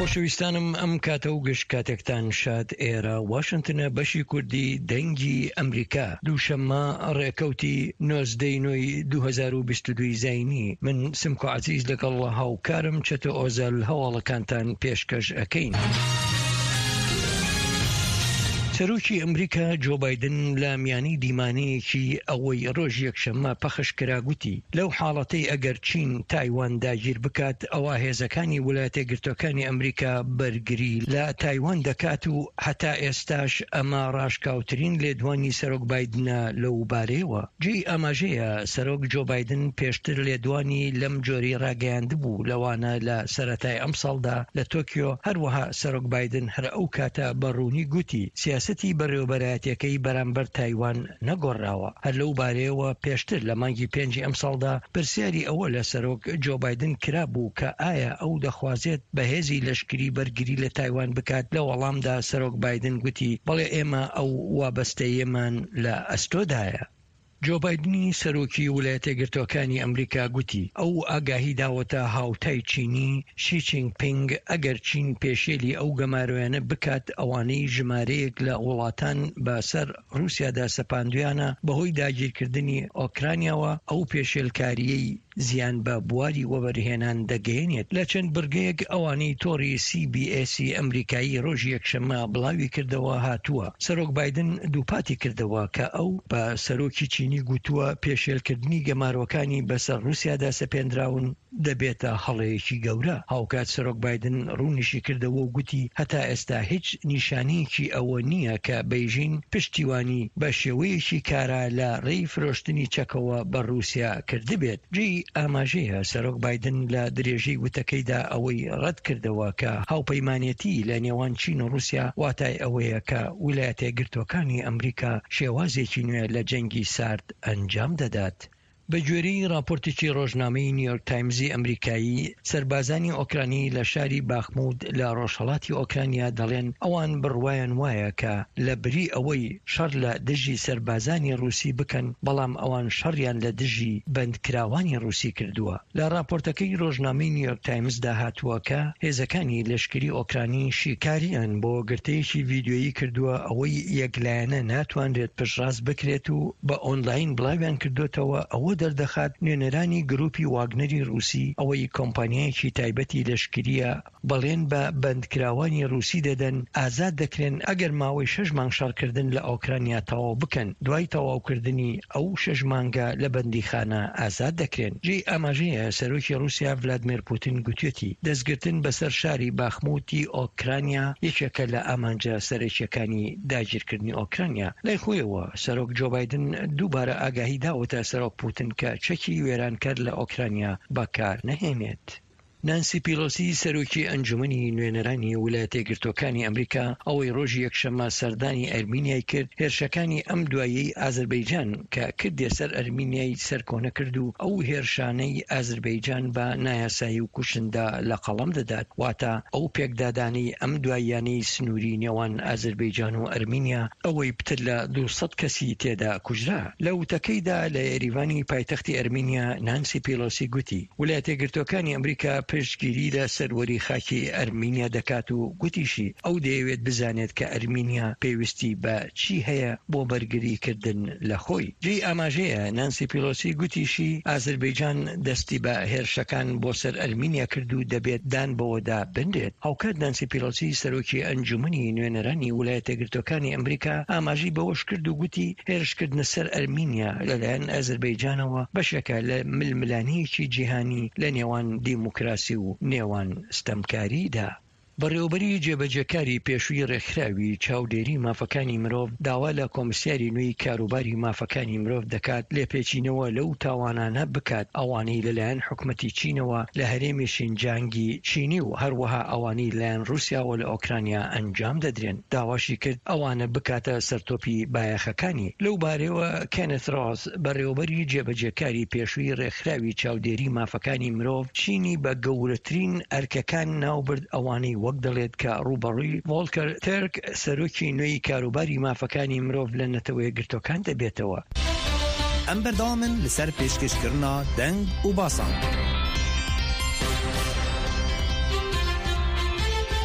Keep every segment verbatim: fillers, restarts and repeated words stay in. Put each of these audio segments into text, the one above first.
خۆشەویستانم ئەم کاتە و گشت کاتێکتان شاد ئێرە واشنتنە بەشی کوردی دەنگی ئەمریکا دووشەممە ڕێکەوتی نۆزدەی نۆی دوو هەزار و بیست و دوو زاینی من سمکۆ عەزیز لەگەڵ هاوکارم چەتە ئۆزەل هەواڵەکانتان پێشکەش ئەکەین. سەرۆکی ئەمریکا جۆ بایدن لە میانەی دیمانەیەکی ئەوەی ڕۆژ یەکشەممە پەخش کرا گوتی لەو حاڵەتەی ئەگەر چین تایوان داگیر بکات ئەوە هێزەکانی ویلایەتە یەکگرتووەکانی ئەمریکا بەرگری لە تایوان دەکات و هەتا ئێستاش ئەمە ڕاشکاوترین لێدوانی سەرۆک بایدنە لەو بارەیەوە. جێی ئاماژەیە سەرۆک جۆ بایدن پێشتر لێدوانی لەم جۆری ڕاگەیاندبوو لەوانە لە سەرەتای ئەم ساڵدا لە تۆکیۆ. هەروەها سەرۆک بایدن هەر ئەو کاتە بەڕوونی گوتی سیاسەتی بەڕێوەبەرایەتیەکەی بەرامبەر تایوان نەگۆڕاوە. هەر لەو بارەیەوە پێشتر لە مانگی پێنجی ئەم ساڵدا پرسیاری ئەوە لە سەرۆک جۆ بایدن کرا بوو کە ئایا ئەو دەخوازێت بەهێزی لەشکری بەرگری لە تایوان بکات. لە وەڵامدا سەرۆک بایدن گوتی بەڵێ ئێمە ئەو وابەستەیەمان لە ئەستۆدایە. جۆ بایدنی سەرۆکی ویلایەتە یەکگرتووەکانی ئەمریکا گوتی ئەو ئاگاهی داوەتە هاوتای چینی شی جینپینگ ئەگەر چین پێشێلی ئەو گەمارۆیانە بکات ئەوانەی ژمارەیەک لە وڵاتان بەسەر رووسیادا سەپاندویانە بەهۆی داگیرکردنی ئۆکرانیاوە ئەو پێشێلکاریەی زیان بە بواری وەبەرهێنان دەگەێنێت. لە چەند بڕگەیەک ئەوانەی تۆڕی سی بی ئێس ئەمریکایی ڕۆژی یەکشەممە بڵاوی کردەوە هاتووە. سەرۆک بایدن دووپاتی کردەوە کە ئەو بە سەرۆکی چینی گوتووە پێشێلکردنی گەمارۆکانی بەسەر رووسیادا سەپێنراون دەبێتە هەڵەیەکی گەورە. هاوکات سەرۆک بایدن ڕوونیشی کردەوە و گوتی هەتا ئێستا هیچ نیشانەیەکی ئەوە نییە کە بەیژین پشتیوانی بە شێوەیەکی کارا لە ڕێی فرۆشتنی چەکەوە بە رووسیا کردبێت. جێی ئاماژەیە سەرۆک بایدن لە درێژەی وتەکەیدا ئەوەی ڕەت کردەوە کە هاوپەیمانێتی لە نێوان چین و رووسیا واتای ئەوەیە کە ویلایەتە یەکگرتووەکانی ئەمریکا شێوازێکی نوێ لە جەنگی سارد ئەنجام دەدات. بە گوێرەی راپۆرتێکی ڕۆژنامەی نیویۆرک تایمزی ئەمریکایی سەربازانی ئۆکرانی لە شاری باخمود لە ڕۆژهەڵاتی ئۆکرانیا دەڵێن ئەوان بڕوایان وایە کە لە بری ئەوەی شەڕ لە دژی سەربازانی رووسی بکەن بەڵام ئەوان شەڕیان لە دژی بەندکراوانی رووسی کردووە. لە راپۆرتەکەی ڕۆژنامەی نیویۆرک تایمزدا هاتووە کە هێزەکانی لەشکری ئۆکرانی شیکاریان بۆ گرتەیەکی ڤیدیۆیی کردووە ئەوەی یەکلایەنە ناتوانرێت پشتڕاست بکرێت و بە ئۆنلاین بڵاویان کردوتەوە. ئەوە دەردەخات نوێنەرانی گروپی واگنەری رووسی ئەوەی کۆمپانیایەکی تایبەتی لەشکریە بەڵێن بە بەندکراوانی رووسی دەدەن ئازاد دەکرێن ئەگەر ماوەی شەش مانگ شەڕکردن لە ئۆکرانیا تەواو بکەن. دوای تەواوکردنی ئەو شەش مانگە لە بەندیخانە ئازاد دەکرێن. جێی ئاماژەیە سەرۆکی رووسیا ڤلادیمیر پوتین گوتوێتی دەستگرتن بەسەر شاری باخموتی ئۆکرانیا یەکێکە لە ئامانجە سەرەکیەکانی داگیرکردنی ئۆکرانیا. لای خۆیەوە سەرۆک جۆ بایدن دووبارە ئاگاهی داوەتە سەرۆک پوتین کە چەکی وێرانکەر لە ئۆکرانیا بەکار نەهێنێت. نانسی پیلۆسی سەرۆکی ئەنجومەنی نوێنەرانی ویلایەتە یەکگرتووەکانی ئەمریکا ئەوەی ڕۆژی یەکشەممە سەردانی ئەرمینیای کرد هێرشەکانی ئەم دوایەی ئازەربەیجان کە کردێ سەر ئەرمینیای سەرکۆنە کرد و ئەو هێرشانەی ئازەربەیجان بە نایاسایی و کوشندا لە قەڵەم دەدات. واتە ئەو پێکدادانەی ئەم دواییانەی سنووری نێوان ئازەربەیجان و ئەرمینیا ئەوەی پتر لە دووسەد کەسی تێدا کوژرا. لە وتەکەیدا لە ئێریڤانی پایتەختی ئەرمینیا نانسی پیلۆسی گوتی ویلایەتە یەکگرتووەکانی ئەمریکا پشتگیری لە سەروەری خاکی ئەرمینیا دەکات و گوتیشی ئەو دەیەوێت بزانێت کە ئەرمینیا پێویستی بە چی هەیە بۆ بەرگریکردن لە خۆی. جێی ئاماژەیە نانسی پیلۆسی گوتیشی ئازەربەیجان دەستی بە هێرشەکان بۆ سەر ئەرمینیا کرد و دەبێت دان بەوەدا بندێت. هاوکات نانسی پیلۆسی سەرۆکی ئەنجومەنی نوێنەرانی ویلایەتە یەکگرتووەکانی ئەمریکا ئاماژی بەوەش کرد و گوتی هێرشکردنە سەر ئەرمینیا لەلایەن ئازەربەیجانەوە بەشێکە لە ململانەیەکی جیهانی لە نێوان دیموکراسی و نێوان ستەمکاریدا. بەڕێوەبەری جێبەجێکاری پێشووی ڕێکخراوی چاودێری مافەکانی مرۆڤ داوا لە کۆمسیاری نوێی کاروباری مافەکانی مرۆڤ دەکات لێپێچینەوە لەو تاوانانە بکات ئەوانەی لەلایەن حکومەتی چینەوە لە هەرێمی شینجانگی چینی و هەروەها ئەوانەی لایەن رووسیاوە لە ئۆکرانیا ئەنجام دەدرێن. داواشی کرد ئەوانە بکاتە سەرتۆپی بایەخەکانی. لەو بارەوە کێنت ڕۆس بەڕێوەبەری جێبەجێکاری پێشووی ڕێکخراوی چاودێری مافەکانی مرۆڤ چینی بە گەورەترین ئەرکەکان ناوبرد ئەوانەی وەک دەڵێت کە ڕوبەڕووی ڤۆڵکەر تێرک سەرۆکی نوێی کاروباری مافەکانی مرۆڤ لە نەتەوە یەکگرتووەکان دەبێتەوە. ئەم بەردەوامن لەسەر پێشکەشکردنا دەنگ و باسان.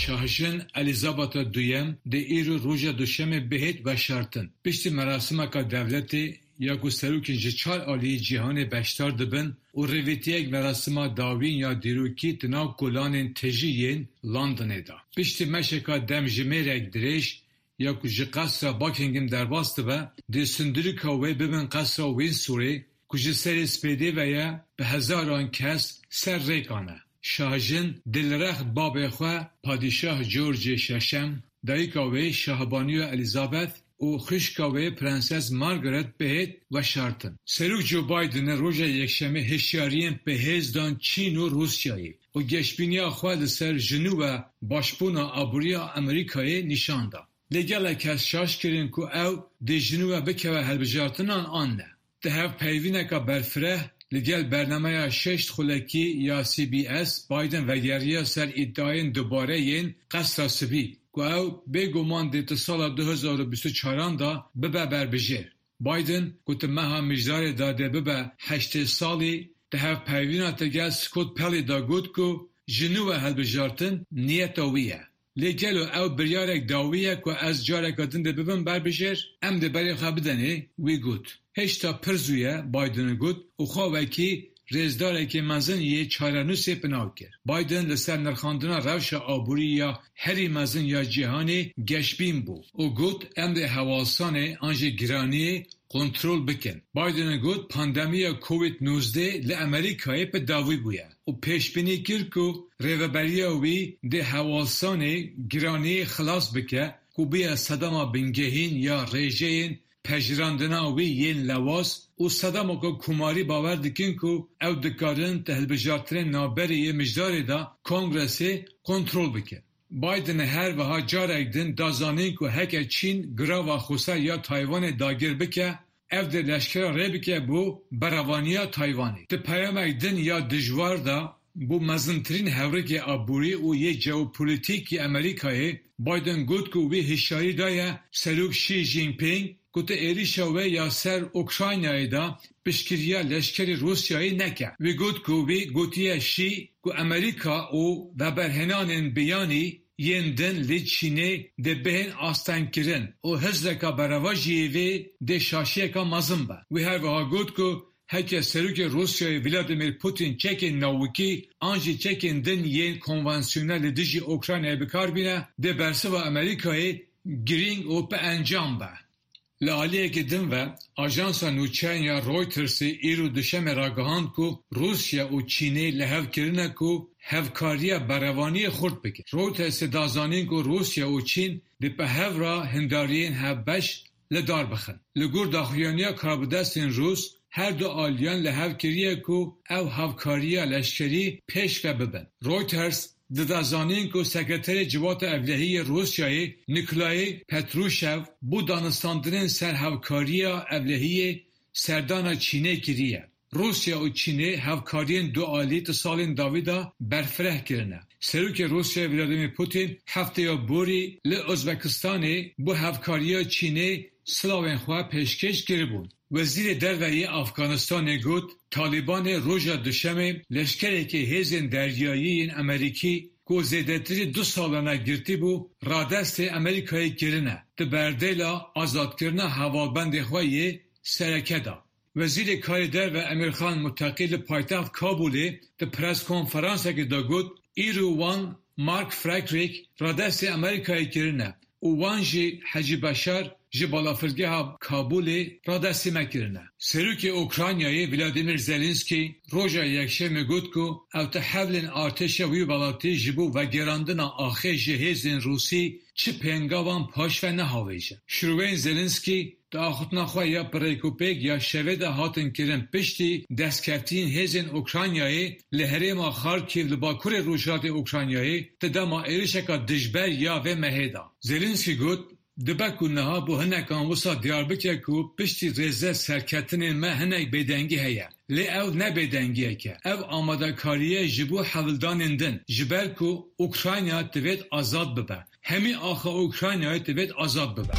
شاهجن الیزابت دویم ده ایرو روژا دوشم بهت و شرطن. پشت مراسم که دولتی یا که سروکی جچار عالی جهان بشتار دبن و رویتی یک مراسم داوین یا دیروکی تناو کلان تجیین لندن دا. پشت مشکا دم جمیرک دریش یا که جه قصر باکینگم در باست با ده سندری که وی ببین قصر وینسوری که جه سر سپیده و یا به هزاران کس سر ریکانه. شاهجن دلرخت باب خواه پادشاه جورج ششم دایکاوی شاهبانی الیزابت و خشکاوی پرنسس مارگرت بهت و شرطن. سروک جو بایدن روژا یکشمه هشیارین به هزدان چین و روسیایی و گشبینی خواه سر جنوب و باشپونا آبوریا امریکای نشانده. لگل کس شاش کرن که او ده جنوب بکوه هلبجارتنان آن نه. ده هف پیوینه که برفره لگل برنامه ششت خلکی یا سی بی اس بایدن و گریه سر ادعاین دوباره این قصر سبی که او بگمان دیت سال دو هزار و بیست و چهار دا ببه بربجر. بایدن که مها مجدار داده ببه هشت سالی ده هف پیوینه تگل سکوت پلی دا گود که جنوب هلبجارتن نیت ویه. لگل او بریارک داویه که از جارک دن ده ببن بربجر ام ده بری خواه بدنه وی گود. هشتا پرزویه بایدن گود و خواه که رزداره که مزن یه چارنوسی پناو کرد. بایدن لسر نرخاندنا روش آبوری یا هری مزن یا جهانی گشبین بو. و گود ام ده حواسان آنجا گرانی کنترول بکن. بایدن گود پاندمی کووید نوزده لامریکای پا داوی بویه. و پیشبینی کرد که ریوبریا وی ده حواسان گرانی خلاص بکه که بیا صدام بنگهین یا ریجین پجراندنا وی ین لواس و صدام که کماری باور دکن که او دکارن تحل بجارترین نابری مجدار دا کنگرسی کنترول بکن. بایدن هر وها جارک دن دازانین که هک چین گراو خوصه یا تایوان داگر بکه او ده لشکر ری بکه بو براوانیا تایوانی. ده پیامک دن یا دجوار دا بو مزنترین هورک آبوری و یه جوپولیتیکی امریکای بایدن گود که وی هشاری دایه سروک شی جین پینگ گوته ایریشا و یا سر اوکراینای دا پشکریا لشکری روسیایی نکه. وی گوت که وی گوتیه شی که امریکا او و برهنان بیانی یندن لی چینه ده بهن آستان کرن و هزلکا برواجی وی ده شاشیکا مزن با. وی هر وها گوت که هکه سروک روسیای ولادیمیر پوتین چکن نوکی آنجی چکن دن ین کنوانسیونل دیجی اوکراینای بکار بینه ده برسه و امریکای گرینگ او پا انجام با. لعالیه که دن و آژانسا نوچین یا رویترسی ایرو دشم راگهاند که روسیا و چینه لحو کرنه که هفکاری بروانی خورد بکن. رویترسی دازانین که روسیا و چین دی په هف را هندارین هفبش لدار بخن. لگور داخلیانیا کاربدستین روس هر دو آلیان لحو کریه که او هفکاری لشکری پیش و ببن. رویترس ددازانین که سکرتر جوات اولهی روسیای نیکلای پتروشو بو دانستاندرین سر هفکاری اولهی سردان چینه کریه. روسیا و چینه هفکارین دو آلیت سالین داویدا برفره کرنه. سروک روسیا ولادیمیر پوتین هفته یا بوری لازبکستان بو هفکاری چینه سلاوین خواه پیشکش کربون. وزیر دروی افغانستان گفت طالبان روژا دوشمه لشکری که هیزن دریایی امریکی که زیدتری دو سالانه گرتی بو رادست امریکایی کرنه ده بردیلا آزاد کرنه هوابند خواهی سرکه دا. وزیر کار در و امیرخان متقیل پایتخت کابولی ده پرس کنفرانسه که دا گفت ایرو وان مارک فرکریک رادست امریکایی کرنه و وان جی حجی بشار جی بالافرگه ها کابول را دستی مکرنه. سروک اوکراینیای ولادیمیر زلنسکی روژا یکشه میگود که او تحولین ارتش وی بلاتی جبو و گراندن آخه جهیزین روسی چه پنگاوان پاش و نهاویجه. شروعین زلنسکی دا آخوتنا خواه یا پریکوپیک یا شوید هاتن کرن پشتی دستکفتین هیزین اوکراینیای لحریم خارکیو لباکور روشات اوکراینیای تداما ایرشکا دجبر یا و مهیدا. زلنسکی گود دبکو نها بو هنکان وسا دیاربکر کو پشتی رزه سرکتنین ما هنک بیدنگی هیا. لی او نه بیدنگیه که. او آماده کاریه جبو حولدانین دن. جبر کو اوکراینیا توید آزاد ببه. همی آخه اوکراینیا توید آزاد ببه.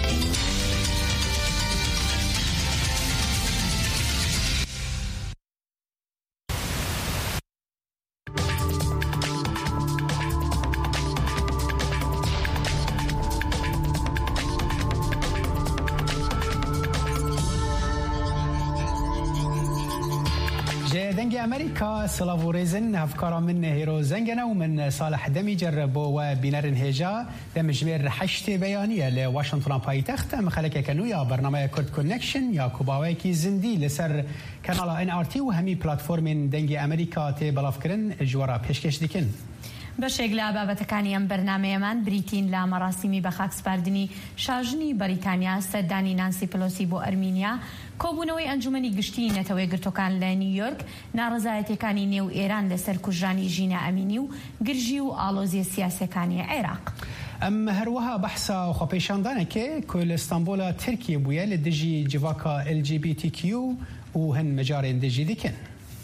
جدنگ امریکا سلاو ریزن هفکارا من هیرو زنگنا و من صالح دمی جربو و بینرن هجا دم جمیر حشت بیانیه لواشنطن پایتخت مخلک کنو یا برنامه کرد کونکشن یا کوباوی کی زندی لسر کانال ان ار تی و همی پلتفرم دنگ امریکا تی بلاف کرن جوارا پیشکش دیکن. بەشێک لە بابەتەکانی ئەم بەرنامەیەمان بریتین لە مەراسیمی بە خاکسپاردنی شاژنی بەریتانیا سەردانی نانسی پلۆسی بۆ ئەرمینیا، کۆبوونەوەی ئەنجومەنی گشتی نەتەوەی گرتوەکان لە نیویۆرک، ناڕەزایەتیەکانی نێو ئێران لەسەر کوژرانی ژینە ئەمینی و گرژی و ئاڵۆزیە سیاسەکانی عێراق. ام هروها بحثا خۆپێشاندانە کە کۆ لە ئستانبوڵە ترکیە بووە لە دژی جیواکا ال جی بی تی کیو و هەن مەجارێن دژی دیکەن.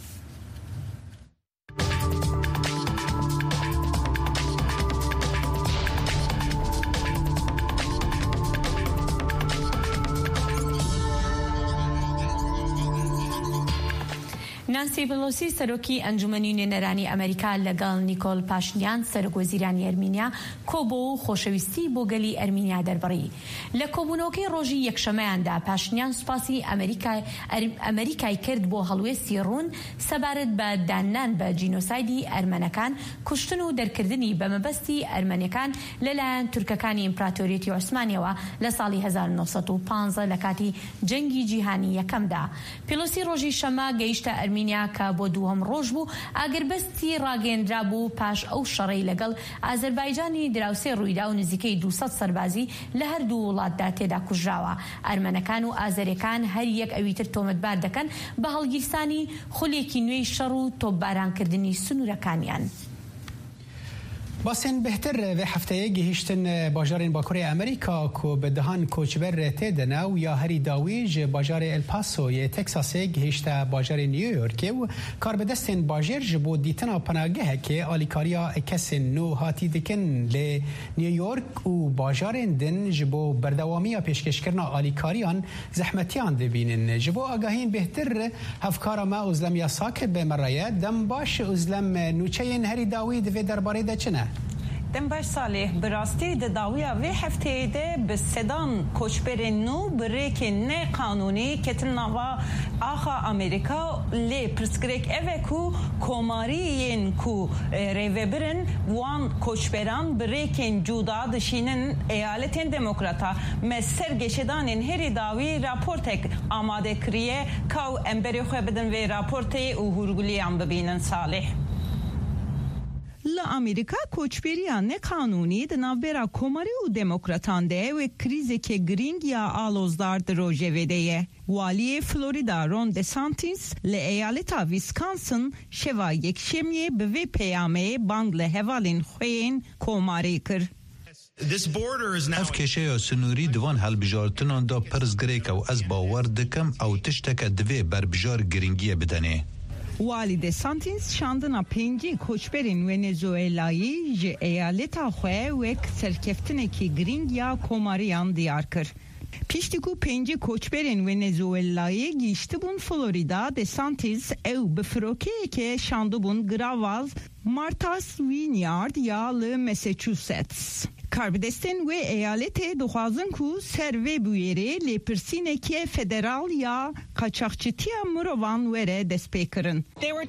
نانسی پلۆسی سەرۆکی ئەنجومەنی نوێنەرانی ئەمریکا لەگەڵ نیکۆل پاشنیان سەرۆکوەزیرانی ئەرمینیا کۆبوو و خۆشەویستی بۆ گەلی ئەرمینیا دەربڕی. لە کۆبوونەوەکەی ڕۆژی یەکشەمەیاندا پاشنیان سوپاسی ئەمریکای کرد بۆ هەڵوێستی ڕوون سەبارەت بە دانان بە جینۆسایدی ئەرمەنەکان، کوشتن و دەرکردنی بە مەبەستی ئەرمەنیەکان لەلایەن تورکەکانی ئیمپراتۆریەتی عوسمانیەوە لە ساڵی هەزار و نۆسەد و پانزە لە کاتی جەنگی جیهانی یەکەمدا. پلۆسی ڕۆژی شەمە گەیشتە ئەرمینیا کە بۆ دووهەم ڕۆژ بوو ئاگربەستی ڕاگەیەندرا بوو پاش ئەو شەڕەی لەگەڵ ئازەربایجانی دراوسێ ڕوویدا و نزیکەی دووسەد سەربازی لە هەردوو وڵاتدا تێدا کوژراوە. ئەرمەنەکان و ئازەریەکان هەر یەک ئەویتر تۆمەتبار دەکەن بە هەڵگیرسانی خولێکی نوێی شەڕ و تۆپبارانکردنی سنوورەکانیان. باسن بهتر و هفته گهیشتن باجارین باکوری امریکا کو به دهان کوچبر تدنا و یا هری داویج باجار الپاسو یا تکساس گهیشت باجار نیویورک و کار به دستن باجر جبو دیتنا پناهگاه که آلیکاریا کس نو هاتی دکن ل نیویورک و باجارین دن جبو بردوامی پیشکش کردن آلیکاریان زحمتیان دبینن جبو آگاهین بهتر هفکار ما ازلم یا ساک به مرایت دم باش ازلم نوچین هری داوی دوی درباره دچنه. دم باش صالح براستی د داویا و هفته ده به سدان کوچبر نو بریک نه قانونی کتنوا آخا امریکا لی پرسکریک اوکو کومارین کو ریوبرن وان کوچبران بریکن جودا دشینن ایالتین دموکراتا مسر گشدانین هری داوی راپورتک آماده کریه کو امبری خو بدن و راپورتی او هورگلی ام ببینن صالح. لامریکا کوچبریان نه قانونی د ناوبرا کوماری و دموکراتان ده و کریزی که گرینگ یا آلوزدار دروژه ویده. والی فلوریدا رون دسانتیس ل ایالتا ویسکانسن شوا یک شمیه به وی پیامه بانگ لحوالین خوین کوماری کر. اف کشه یا سنوری دوان هل بجارتنان دا پرز گریک و از باور دکم او تشتک دوی بر بجار گرینگیه بدنه. والی دسانتیس شاندنا پنجی کوچبرین ونزوئلایی ج ایالتا خواه وک سرکفتنکی گرینگ یا کوماریان دیار کر. پیشتیکو پنجی کوچبرین ونزوئلایی گیشتی بون فلوریدا دسانتیس او بفروکه که شاندو بون گراواز مارتاس وینیارد یا ل مساچوستس. کاربدستن و ایالت دخوازن کو سروی بویره لیپرسینه که فدرال یا قاچاقچیتیا مروان وره دسپیکرن.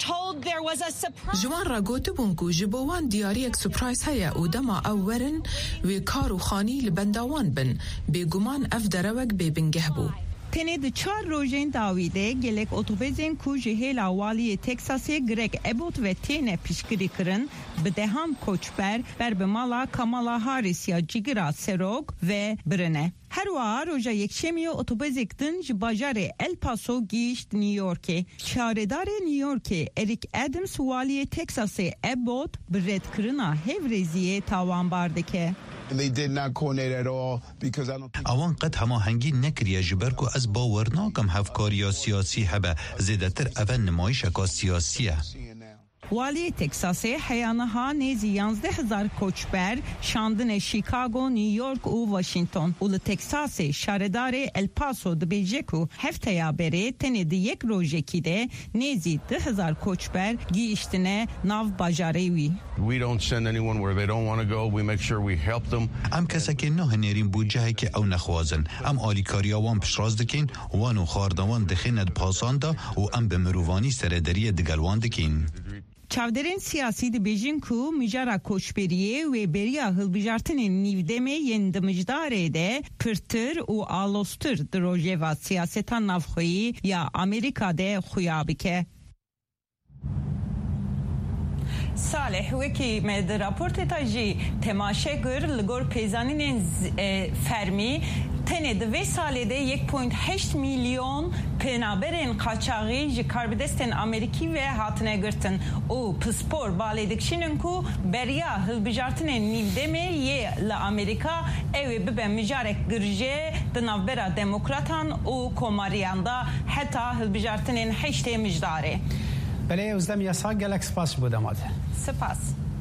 جوان را گوته بون کو جبوان دیاری اک سپرایز هیا او دما او ورن و کارو خانی لبنداوان بن بگومان اف دروک ببنگه بو. تنه د چهار روزین داویده گلک اتوبزین کو جهیل والی تکساس گرگ ابوت و تنه پیشگیری کرن به دهان کوچبر بر به مالا کامالا هاریس یا جیگرا سروگ و برنه. هر وار روزا یک شمی اتوبزیک دنج باجار الپاسو گیشت نیویورک. چاردار نیویورک اریک ادمز والی تکساس ابوت برد کرنا هفرزیه تاوان باردکه. They did not coordinate at all because I don't think اوان قد هما هنگی نکریه جبرکو از باورناکم هفکاریا سیاسی هبه زیدتر اول نمایش اکا سیاسیه. والی تکساس حیانها نیز یازده هزار کوچبر شاندن شیکاگو، نیویورک و واشنگتن. اول تکساس شهردار الپاسو دبیجکو هفته یا بره تنه دی یک روزه کیده نیزی ده هزار کوچبر گیشتنه ناو باجاریوی. We don't send anyone where they don't want to go. We make sure we help them. ام کسا که نه نریم بودجه که او نخوازن. ام آلیکاریا وان پشراز دکین وانو خاردوان دخیند پاساندا و ام به مروانی سردری دگلوان دکین. چاودرین سیاسی دی بیژن کو مجارا کوچبریه و بریا هلبجارتن نیودمه یندمجداره ده پرتر و آلوستر دروژه و سیاستا نافخویی یا امریکا ده خویابکه. صالح وکی مد راپورت تاجی تماشه گر لگور پیزانین فرمی تنه دوی ساله ده یک پوینت هشت میلیون پنابرین قاچاقی جی کاربدستن امریکی و هاتنه گرتن او پسپور بالی دکشینن کو بریا هلبجارتن نیودمه یه لامریکا اوی ببه مجارک گرجه دنابرا دموکراتان او کوماریان دا حتی هلبجارتن هشته مجداره. بله ازدم یاسا گلکس پاس بودم آده. سپاس.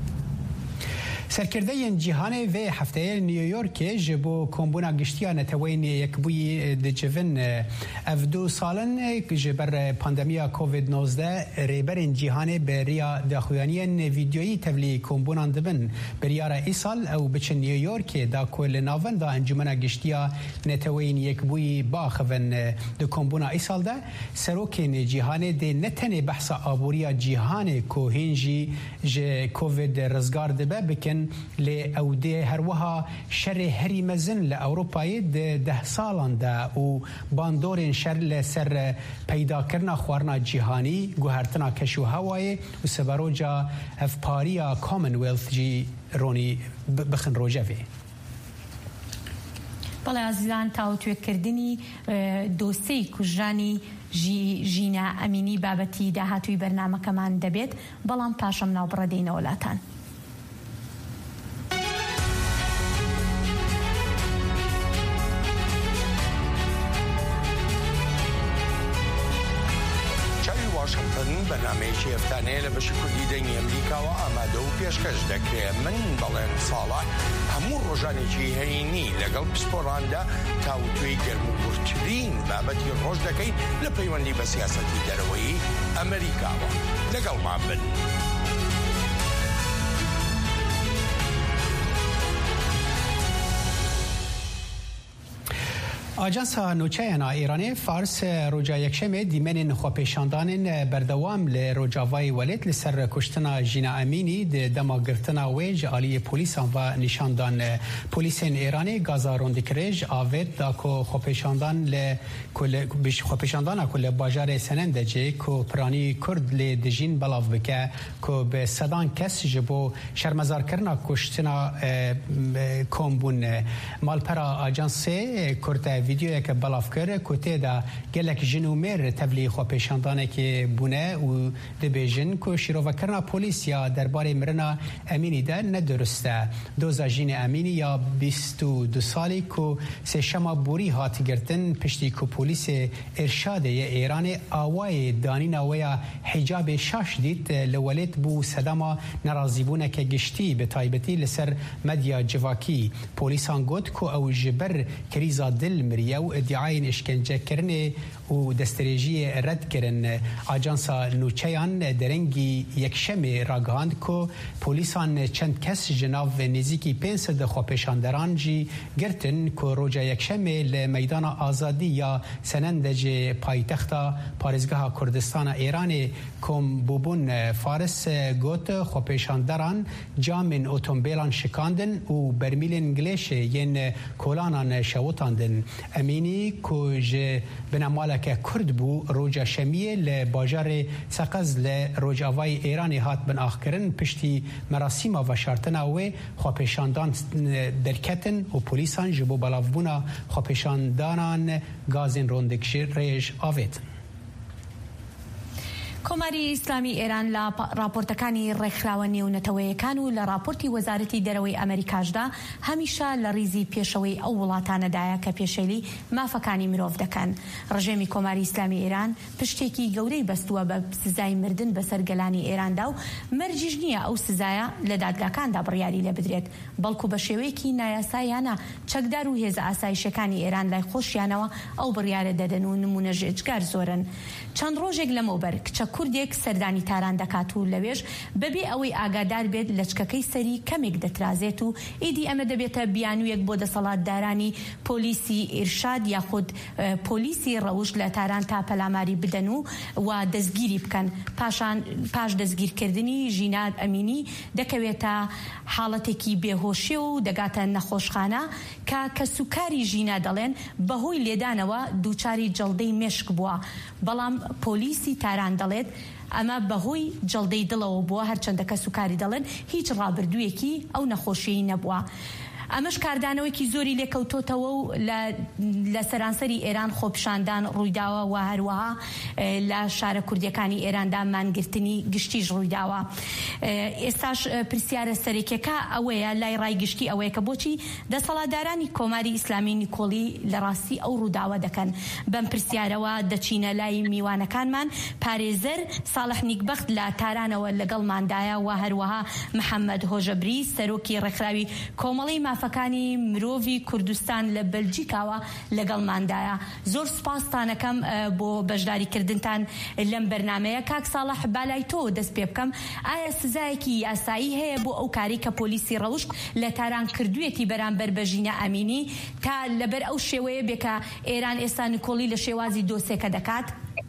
سرکرده جهان و هفته نیویورک جبو کمبونا گشتیا نتوین یک بوی دجون افدو سالن جبر پاندمیا کووید نوزده ریبرین جهان بریا داخویانی ویدیویی تبلی کمبونا دبن بریارا ای سال او بچ نیویورک دا کل ناون دا انجمنا گشتیا نتوین یک بوی باخون دو کمبونا ای سال ده سروکین جهان ده نتنه بحث آبوریا جهان کوهنجی ج کووید رزگار دبه بکن لی او ده هر وها شر هری مزن لأوروپایی ده ده سالان ده و باندورین شر لسر پیدا کرنا خوارنا جهانی گوهرتنا کشو هوای و سبروجا افپاریا کامنویلث جی رونی بخن روجوی. بله عزیزان تاوتوی کردنی دوستی کجرانی جی جینا امینی بابتی ده هاتوی برنامه کمان دبید بلان پاشم ناو بردین اولاتان. برنامه شیفتانه لبشی کردیدنی امریکا و آماده و پیشکش دکره من بلین صالح همون روزانی چی هینی لگل پسپورانده تاوتوی گرم و برترین بابتی روز دکی لپیوندی بسیاستی دروی امریکا و لگل ما بن. آژانس نوچه‌نا ایرانی فارس روجا یکشنبه دیمن خواپیشاندان بردوام ل روجاوای ولید لسر کشتنا جینا امینی د دماغرتنا ویج عالی پلیسان و نشاندان پلیسین ایرانی گازا روندکرج آورد دا کو خواپیشاندان ل کل بیش خواپیشاندان کل باجار سنندجه کو پرانی کرد ل دجین بلاف بکه کو به صدان کس جبو شرمزار کرنا کشتنا کومبون مالپرا آژانس کرد ویدیو که بلاف کرده کته دا گلک جنومر تبلی خو پیشاندانه که بونه و دبیجن که شیرو کرنا پلیس یا درباره مرنا امینی ده ندرسته دوزا جین امینی یا بیست و دو سالی که سه شما بوری هات گرتن پشتی که پلیس ارشاد ایران آوای دانین آویا حجاب شاش دید لولیت بو صدما نرازیبونه که گشتی به تایبتی لسر مدیا جواکی پلیسان گود که او جبر کریزا دل مریا و ادعای اشکنجه کرنه و دستریجی رد کرن آژانسا نوچهان درنگی یکشنبه راگهاند که پلیسان چند کس جناب نزدیکی پنج خواپیشاندران جی گرتن که روزا یکشنبه لمیدان آزادی یا سنندج پایتخت پارزگاه کردستان ایران کم بوبون فارس گوت خواپیشاندران جامن اتومبیلان شکاندن و برمیل انگلیش ین کولانان شوتاندن امینی که ج بنامالک کرد بو روجا شمیه لباجار سقز لروجاوای ایرانی هات بن آخرن پشتی مراسم و شرطنا و خواپیشاندان درکتن و پولیسان جبو بلافبونا خواپیشاندانان گازین روندکشی ریج آوید. کۆماری ئیسلامی ئێران لە راپۆرتەکانی ڕێکخراوە نێونەتەوەیەکان و لە راپۆرتی وەزارەتی دەرەوەی ئەمریکاشدا هەمیشە لە ریزی پێشەوەی ئەو وڵاتانەدایە کە پێشەیلی مافەکانی مرۆڤ دەکەن. ڕژێمی کۆماری ئیسلامی ئێران پشتێکی گەورەی بەستووە بە سزای مردن بەسەر گەلانی ئێراندا و مەرجیش نییە ئەو سزایە لە دادگاکاندا بڕیاری لێ بدرێت، بەڵکو بە شێوەیەکی نایاسایانە چەکدار و هێزە ئاسایشەکانی ئێران لای خۆشیانەوە ئەو بڕیارە دەدەن و نمونە ژێجگار زۆرن. چەند ڕۆژێک لەمەوبەر کچە کوردێک سەردانی تاران دەکات و لەوێش بەبێ ئەوەی ئاگادار بێت لە چکەکەی سەری کەمێک دەترازێت و ئیدی ئەمە دەبێتە بیانوویەک بۆ دەسەڵاتدارانی پۆلیسی ئیرشاد یاخود پۆلیسی ڕەوش لە تاران تا پەلاماری بدەن و و دەستگیری بکەن. پاشان پاش دەستگیرکردنی ژینات ئەمینی دەکەوێتە حاڵەتێکی بێهۆشی و دەگاتە نەخۆشخانە کە کە سوکاری ژینا دەڵێن بەهۆی لێدانەوە دووچاری جەڵدەی مێشک بووە، بەڵام پۆلیسی تاران دەڵێت ئەمە بەهۆی جەڵدەی دڵەوە بووە، هەرچەندە کە سوکاری دەڵێن هیچ ڕابردوویەکی ئەو نەخۆشیی نەبووە. ئەمەش کاردانەوەیکی زۆری لێکەوتۆتەوە و لە سەرانسەری ئێران خۆپشاندان ڕوویداوە و هەروەها لە شارە کوردیەکانی ئێراندا مانگرتنی گشتیش ڕوویداوە. ئێستاش پرسیارە سەرێکەکە ئەوەیە لای ڕای گشتی ئەوەیە کە بۆچی دەسەڵاتدارانی کۆماری ئیسلامی نیکۆڵی لە ڕاستی ئەو ڕووداوە دەکەن. بەم پرسیارەوە دەچینە لای میوانەکانمان. پارێزەر ساڵح نیکبەخت لە تارانەوە لەگەڵماندایە و هەروەها محەممەد هۆژەبری سەرۆکی ڕێکخراوی کۆمەڵی مافەکانی مرۆڤی کوردستان لە بەلجیکاوە لەگەڵماندایە. زۆر سوپاستانەکەم بۆ بەشداریکردنتان لەم بەرنامەیە. کاک ساڵح بالای تۆ دەست پێ بکەم، ئایا سزایەکی یاسایی هەیە بۆ ئەو کاری کە پۆلیسی ڕەوشت لە تاران کردوێتی بەرامبەر بە ژینە ئەمینی تا لەبەر ئەو شێوەیە بێکە ئێران ئێستا نیکۆڵی لە شێوازی دۆسێکە دەکات؟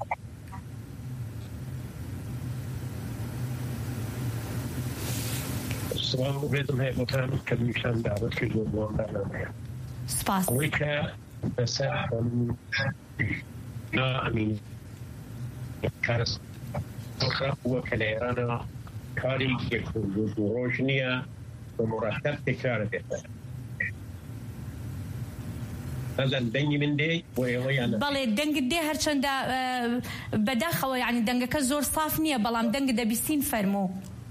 سوال بێتم هەیە بۆتان کە میشان داوت کردو بۆم بەرنامەیە. سپاس. ئەوەی کە بەسەر نائەمین کارس وە کە لە ئێرانە کاری یەکروز و ڕۆژ نییە بە مڕەتەب تێکرارە بێتە. هەزان دەنگی من دێ بۆ ئێوەیانە؟ بەڵێ دەنگت دێ، هەرچەندە بەداخەوە یعنی دەنگەکە زۆر ساف نییە، بەڵام دەنگت دەبیستین فەرموو.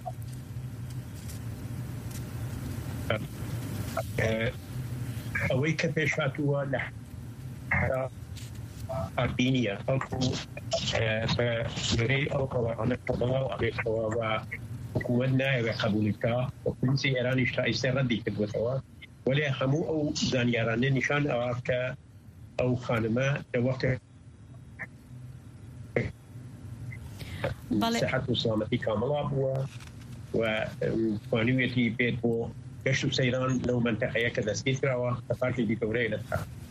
ئەوەی کە پێشاتووە لە ئاردینیە خەڵکو بە گرەی ئەو قەوانە بڵاو ئەبێتەوە و حکوومەت نایەوێ قبولی بکە و پلیسی ئێرانیش تا ئێستا ڕەدی کردوێتەوە، وەلێ هەموو ئەو زانیارانە نیشان ئەوە کە ئەو خانمە لە وەختێ سەحەت و سەلامەتی کامەڵا بووە و توانیوێتی بێت بۆ گەشت و سەیران لەو منتەقەیە کە دەستگیر کراوە لە پارکێکی گەورەیە لە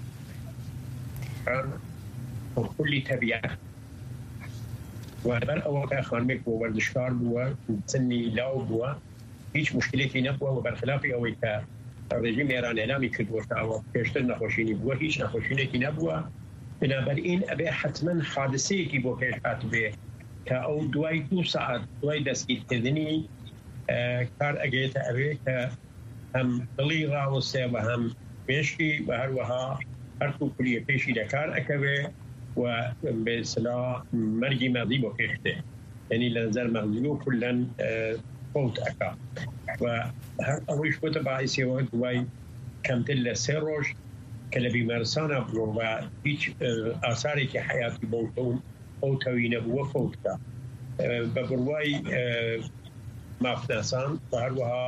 تاران كلی تەبیعە و لەبەر ئەوە کە خانمێک بۆ وەردشکار بووە، سنی لاو بووە، هیچ مشکلێکی نەبووە و بەرخلافی ئەوەی کە ڕێژیم ئێران ئێلامی کردووە ئەوە پێشتر نەخۆشینی بووە، هیچ نەخۆشینێکی نەبووە. بنابەرئین ئەبێ حتمما حادسەیەکی بۆ پێش هات بێ کە ئەو دوای دوو سەعات دوای دەستگیرکردنی کار ئەگەیتە ئەوێ کە هەم دڵی ڕاوەستێ و هەم پێشکی و هەروەها هەرکوو کولیە پێشی دەکار ئەکەوێ و بێسلا مەرگی مەغزی بۆ پێشتێ، یعنی لە نەزەر مەغزی و کولەن فەوت ئەکا و هەر ئەوەیش بۆتە باعیسیەوە دوای کەمتر لە سێ ڕۆژ کە لە بیمارستانە بووە و هیچ ئاسارێکی حیاتی بۆ ئەو تەوی نەبووە فەوتکە بە بڕوای مافناسان و هەروەها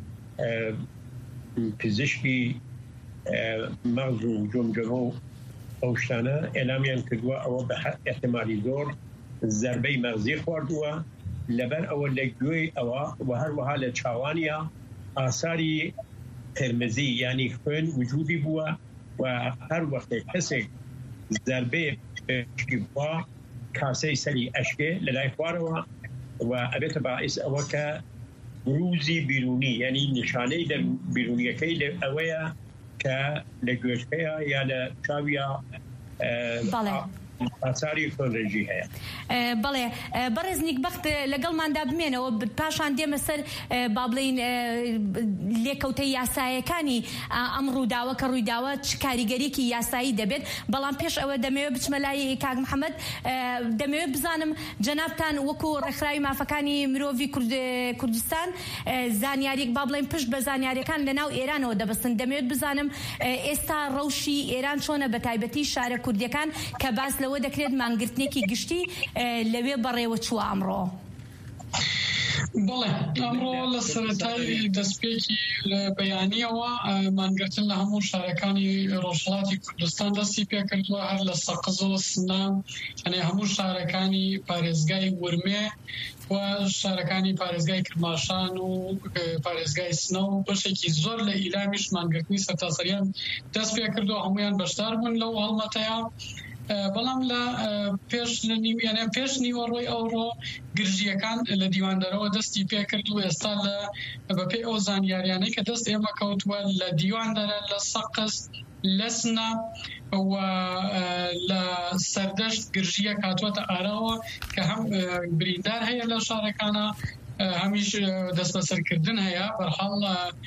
پزیشکی مەغز و جۆمجۆمە و ئەو شتانە ئێلامیان کردووە ئەوە بە احتیمالی زۆر زەربەی مەغزی خواردووە. لەبەر ئەوە لە گوێی ئەوە و هەروەها لە چاوانیە ئاساری قرمزی یعنی خوێن وجودی بووە و هەر وەختێک کەسێک زەربەیە پێشکی بووە کاسەی سەری ئەشکێ لە لای خوارەوە و ئەبێتە باعث ئەوە کە بروزی بیرونی یعنی نیشانەی بیرونیەکەی ئەوەیە کە لە گوێشکەیە یا لە چاویە ئاثاری تۆلۆژی هەیە. بەڵێ بەڕێزنیک بەخت لەگەڵماندا بمێنەوە پاشان دێمە سەر با بڵین لێکەوتەی یاسایەکانی ئەم ڕووداوە کە ڕوویداوە چ کاریگەریەکی یاسایی دەبێت. بەڵام پێش ئەوە دەمەوێت بچمە لای کاک محەممەد، دەمەوێت بزانم جەنابتان وەکو ڕێکخراوی مافەکانی مرۆڤی کوردستان زانیاریک با بڵین پشت بە زانیاریەکان لەناو ئێرانەوە دەبەستن. دەمەوێت بزانم ئێستا ڕەوشی ئێران چۆنە بە تایبەتی شارە کوردیەکان کە باس لەوە دەکرێت مانگرتنێکی گشتی لەوێ بەڕێوە چووە ئەمڕۆ. بەڵێ ئەمڕۆ لە سەرەتای دەستپێکی بەیانیەوە مانگرتن لە هەموو شارەکانی ڕۆژهەڵاتی کوردستان دەستی پێکردووە، هەر لە سەقز و سنە، یعنی هەموو شارەکانی پارێزگای ورمێ و شارەکانی پارێزگای کرماشان و پارێزگای سنە و بەشێکی زۆر لە ئیلامیش مانگرتنی سەرتاسەریان دەست پێ کردو، هەمویان بەشدار بوون لەو هەڵمەتەیە. بەڵام لە پێش یانە پێش نیوەڕۆی ئەوڕۆ گرژیەکان لە دیواندەرەوە دەستی پێکرد و ئێستا لە بەپێی ئەو زانیاریانەی کە دەست ئێمە کەوتووە لە دیواندەرە، لە سەقز، لە سنە و لە سەردەشت گرژیە کاتوەتە ئاراوە کە هەم بریندار هەیە لە شارەکانە، هەمیش دەست بەسەرکردن هەیە. بەرحاڵ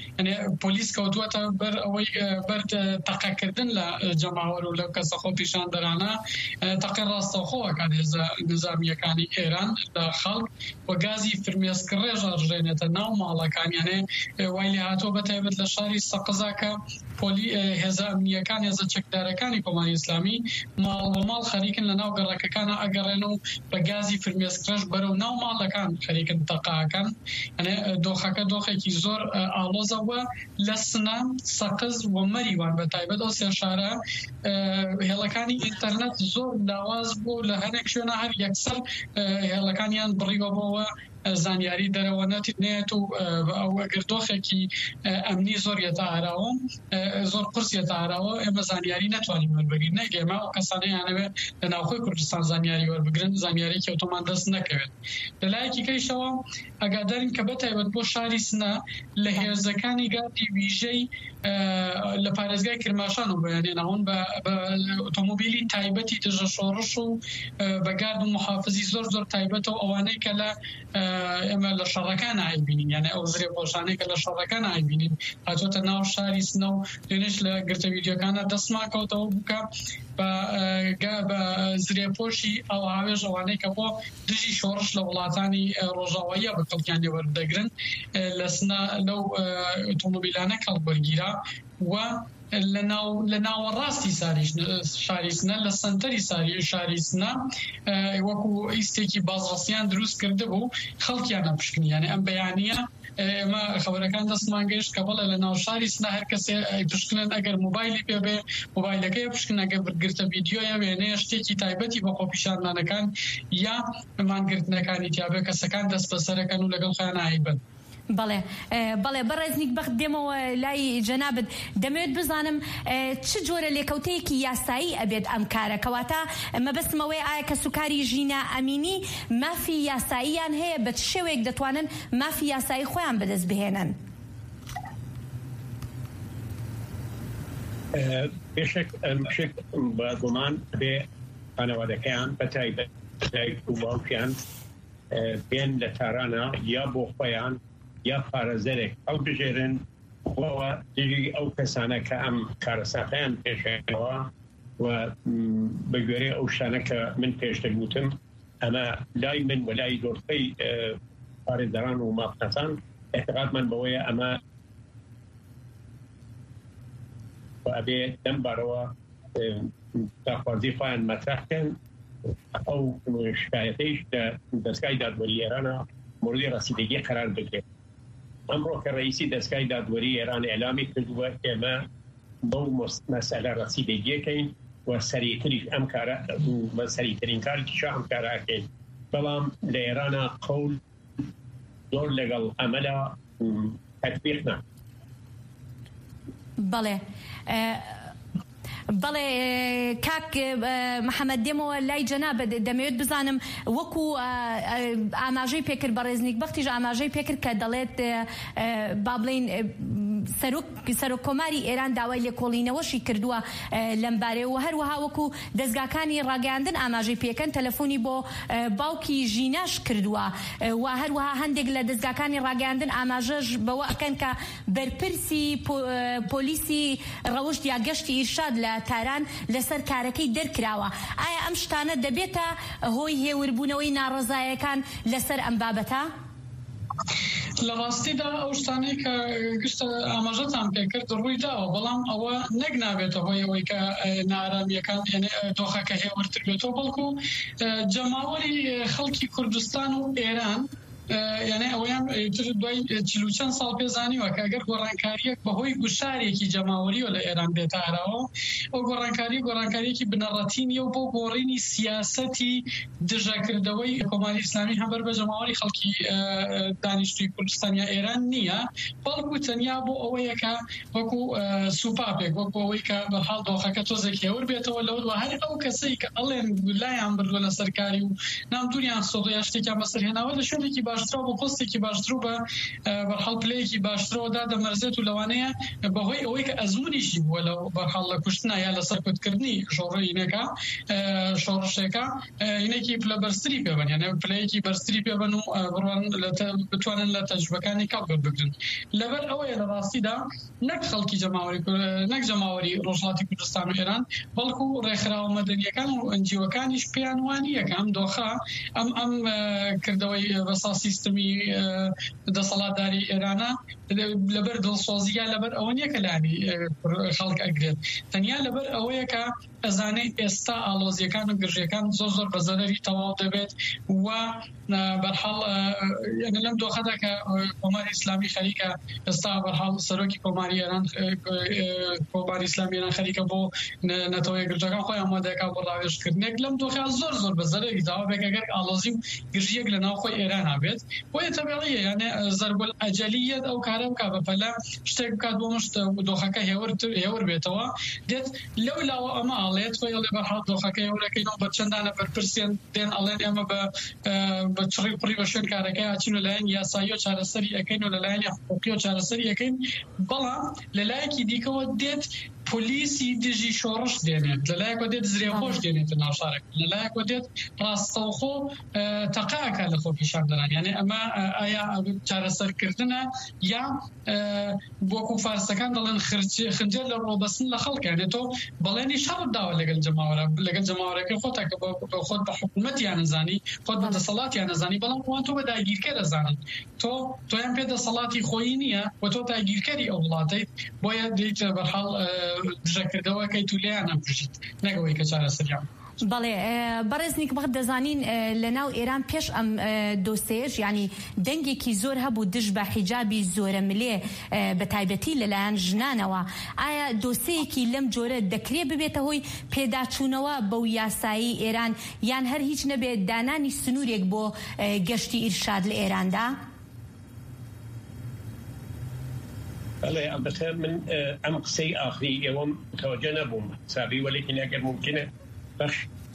پۆلیس کەوتووەتە بەر ئەوەی بەر تەقەکردن لە جەماوەر و لە کەسەخۆ پیشاندەرانە تەقی ڕاستەوخۆوەکان هێزە نظامیەکانی ئێران لە خەڵک و گازی فرمێسکڕێژ ئەڕژێنێتە ناو ماڵەکان. یانێ وای لێ هاتۆ بەتایبەت لە شاری سەقزا کە هێزە ئەمنیەکان، هێزە چەکدارەکانی کۆماری ئیسلامی ماڵ بە ماڵ خەریکن لە ناو گەڕەکەکانە ئەگەڕێن و بە گازی فرمێسکڕێژ بەرەو ناو ماڵەکان خەریکن تەقا کەن. دۆخەکە دۆخێکی زۆر ئاڵۆزەوە لە سنە، سەقز و مەریوان بە تایبەت ئەو سێ شارە هێڵەکانی ئینتەرنێت زۆر لاواز بوو، لە هەنێک شوێنە هەر یەکسەر هێڵەکانیان بڕیوە بۆەوە زانیاری دەرەوە نێت و ئەو ئەگەر دۆخێکی ئەمنی زۆر یەتە ئاراوە زۆر قرس یەتە ئاراوە ئێمە زانیاری نەتوانین وەربگرین. نەگەێمە ئەو کەسانەیانەوێت لە ناوخۆی کوردستان زانیاری وەربگرن، زانیارێکی ئۆتۆمان دەست نەکەوێت. لەلایەکی کەیشەوە ئەگادارین کە بەتایبەت بۆ شاری سنە لە هێزەکانی گاردی ویژەی لە پارێزگای کرماشان و بەیانێنەوەن بە ئۆتۆمۆبیلی تایبەتی دژە شۆڕش و بە گارد و محافزی زۆر زۆر تایبەتەوە ئەوانەی کە لە ئێمە لە شەڕەکان ئایبینین، یانە ئەو زرێ پۆشانەی کە لە شەڕەکان ئایبینین هاتوۆتە ناو شاری سنە و دوێنێش لە گرتە ویدیۆکانە دەستماکەوتەوە بکە بە زرێپۆشی ئەو هاوێژ ئەوانەی کە بۆ دژی شۆڕش لە وڵاتانی ڕۆژاواییە بە کەڵکیان لێوەردەگرن لە سنە لەو ئۆتۆمۆبیلانە کەڵبەرگیرا و لە ناوەڕاستی شاری سنە، لە سنتەری شاری سنە وەکو ئیستێکی بازرسیان دروست کرده بوو خەڵکیان نەپشکنی. یانێ ئەم بەیانیە ئێمە خەبەرەکان دەستمان گەیشت کە بەڵێ لە ناو شاری سنە هەر کەسێ پشکنن ئەگەر موبایلی پێبێ موبایلەکەی پشکن، ئەگەر گرتە ڤیدیۆیە وێنەیە شتێکی تایبەتی بە خۆپیشاندانەکان یا مانگرتنەکانی تیابێ کەسەکان دەست بەسەرەکەن و لەگەڵ خۆیان ئایبن. بەڵێ بەڵێ بەڕێزنیک بەخت دێمەوە لای جەنابت، دەمەوێت بزانم چ جۆرە لێکەوتەیەکی یاسایی ئەبێت ئەم کارە، کەواتە مەبەستمەوەی ئایا کە سوکاری ژینە ئەمینی مافی یاساییان هەیە، بە چ شێوەیەک دەتوانن مافی یاسایی خۆیان بەدەست بهێنن؟ پێشێک ئەمشێک بە گومان بێ خانەوادەکەیان بەتایبەت دایک و باوکیان بێن لە تارانە یا بۆ خۆیان یا پارێزەرێک ئەو بژێرن بۆەوە دژی ئەو کەسانە کە ئەم کارەساتیان پێشێنەوە و بە گوێرەی ئەو شانە کە من پێشتر گوتم ئەمە لای من و لای دۆرفەی پارێزەران و مافنەسان اعتقادمان بەوەیە ئەمە ئەبێ دەمبارەوە داخوازی خۆیان مەترەحکەن. ئەو شکایەتەیش دەستگای دادوەری ئێرانە موردی ڕەسیدەگی قرار بگرێت. ئەمڕۆ کە ڕئیسی دەستگای دادوەری ئێران ئێلامی کردووە ئێمە بەو مەسەلە ڕەسیدەگیەکەین و سەریعتریش ئەم کارە بە سەریعترین کارێکیش ئەم کارەکەین. بەڵام لە ئێرانە قەول زۆر لەگەڵ ئەمەلا تەطبیق ناکرێت. بەڵێ بەڵێ کاک محەممەد دێمەوە لای جەناب دەمەوێت بزانم وەکو ئاماژەی پێکرد بە ڕێزنیک بەختیش ئاماژەی پێکرد کە دەڵێت با بڵین سەرۆک کۆماری ئێران داوای لێکۆڵینەوەشی کردووە لەمبارەوە هەروەها وەکو دەستگاکانی ڕاگەاندن ئاماژەی پێکەن تەلەفۆنی بۆ باوکی ژینەش کردووە و هەروەها هەندێک لە دەستگاکانی ڕاگەاندن ئاماژەش بەوە ئەکەن کە بەرپرسی پۆلیسی ڕەوشت یا گەشتی ئیرشاد لە تاران لەسەر کارەکەی دەرکراوە. ئایا ئەم شتانە دەبێتە هۆی هێوربوونەوەی ناڕەزایەکان لەسەر ئەم بابەتە؟ لە ڕاستیدا ئەو شتانەی کە گشتە ئاماژەتان پێکرد ڕووی داوە، بەڵام ئەوە نەک نابێتە هۆی ئەوەی کە نارامیەکان دۆخەکە هێورتر بێتەوە، بەڵکو جەماوەری خەڵکی کوردستان و ئێران یعنی ئەویان دوای چلو چەند ساڵ پێزانیوە کە ئەگەر گۆڕانکاریەک بەهۆی گوشارێکی جەماوەریەوە لە ئێران بێتە ئاراوە، ئەو گۆڕانکاری گۆڕانکاریەکی بنەڕەتینیە و بۆ گۆڕینی سیاسەتی دژەکردەوەی کۆماری ئیسلامی هەمبەر بە جەماوەری خەڵکی دانیشتووی کوردستان یا ئێران نییە، بەڵکو تەنیا بۆ ئەوەیەکە وەکو سوپاپێک، وەکو ئەوەی کە بەرحاڵ دۆخەکە تۆزێک هێور بێتەوە لەوە هەر ئەو کەسەی کە ئەڵێن لایان بردووە لە سەرکاری و نام دووریان سۆڵ یا شتێکیان بەسەرهێناوە لە شوێنێکی باشترەوە بۆ پۆستێکی باشتر و بە بەرحاڵ پلەیەکی باشترەوەدا دەمەرزێت و لەوانەیە بەهۆی ئەوەی کە ئەزمونیشی بووە لە بەرحاڵ لە کوشتنا یا لە سەرکوتکردنی شۆڕینەکە شۆڕشێکە هینێکی پلە بەرزتری پێبن، یانە پلەیەکی بەرزتری پێبن و بڕوان بتوانن لە تەجروبەکانی کاڵبەر بگرن. لەبەر ئەوەیە لە ڕاستیدا نەک خەڵکی جەماوەری نەک جەماوەری ڕۆژهەڵاتی کوردستان و ئێران، بەڵکو ڕێکخراوە مەدەنیەکان و ئەنجیۆکانیش پێیان وانییە کە ئەم دۆخە ئەم ئەم کردەوەی بەسا سیستمی دەسەڵاتداری ئێرانە لەبەر دڵسۆزیە لەبەر ئەوە نییە کە لانی خەڵک ئەگرێت، تەنیا لەبەر ئەوەیە کە ئەزانەی ئێستا ئالۆزیەکان و گرژیەکان زۆر زۆر بە زەرەری تەواو دەبێت و بەرحاڵ لەم دۆخەدا کە کۆماری ئیسلامی خەریکە ئێستا بەرحاڵ سەرۆکی کۆماری ئێران کۆماری ئیسلامی ئێران خەریکە بۆ نەتەوەی گرژەکان خۆی ئامادەکە بۆ ڕاوێژکردنێک لەم دۆخە زۆر زۆر بە زەرەری داوا بێت ئەگەر ئالۆزی و گرژیەک لە ناو خۆی ئێران هابێت بۆیە تەبیعیە، یانێ زەربەل ئەجەلیەت ئەو کارە بکا بەپەلە شتێک بکات بۆ مشت دۆخەکە هێور بێتەوە دێت لەو لاوە ئەمە ئاڵێت وەڵێ بەرحاڵ دۆخەکە هێورەکەینەوە بە چەندانە بەرپرسیان دێن ئەڵێن ئێمە بە چڕی پڕی بە شوێن کارەکەی هاچین و لایەن یاسایی و چارەسەری ئەەکەین و لەلایەن حقوقی و چارەسەری ئەەکەین، بەڵام لەلایەکی دیکەوە دێت پۆلیسی دژی شۆڕش دێنێت، لەلایەکەوە دێت زرێخۆش دێنێتە ناو شارێک، لەلایەکەوە دێت ڕاستەوخۆ تەقاکە لە خۆ پیشاندەران، یعنی ئەمە ئایا چارەسەرکردنە یا بۆکو فارسەکان دەڵێن خنجەر لە ڕۆبەستن لە خەڵکانێ تۆ بەڵێنی شەڕت داوە لەگەڵ جەماوەرە لەگەڵ جەماوەرەکەی خۆتە کە خۆت بە حکوومەتیان نەزانی، خۆت بە دەسەڵاتیان نەزانی، بەڵام وان تۆ بە داگیرکە دەزانن، تۆ تۆیان پێ دەسەڵاتی خۆی نییە و تۆ داگیرکەری ئەو وڵاتیت، بۆیە دەیت بەرحاڵ دژەکردەوەکەی تو لێیان نەبژیت نەگەوەی کە چارەسەریان. بەڵێ بەڕێزنیک بەخت دەزانین لە ناو ئێران پێش ئەم دۆسێژ ینی دەنگێکی زۆر هەبوو دژ بە حیجابی زۆرە ملێ بە تایبەتی لەلایەن ژنانەوە. ئایا دۆسەیەکی لەم جۆرە دەکرێت ببێتە هۆی پێداچوونەوە بەو یاسایی ئێران یان هەر هیچ نەبێت دانانی سنوورێک بۆ گەشتی ئیرشاد لە ئێراندا؟ بەڵێ ئەبەخێر من ئەم قسەی ئاخری ئێوەم متەوەجە نەبووم سابی وەلێکی نەگەر ممکنە بەخ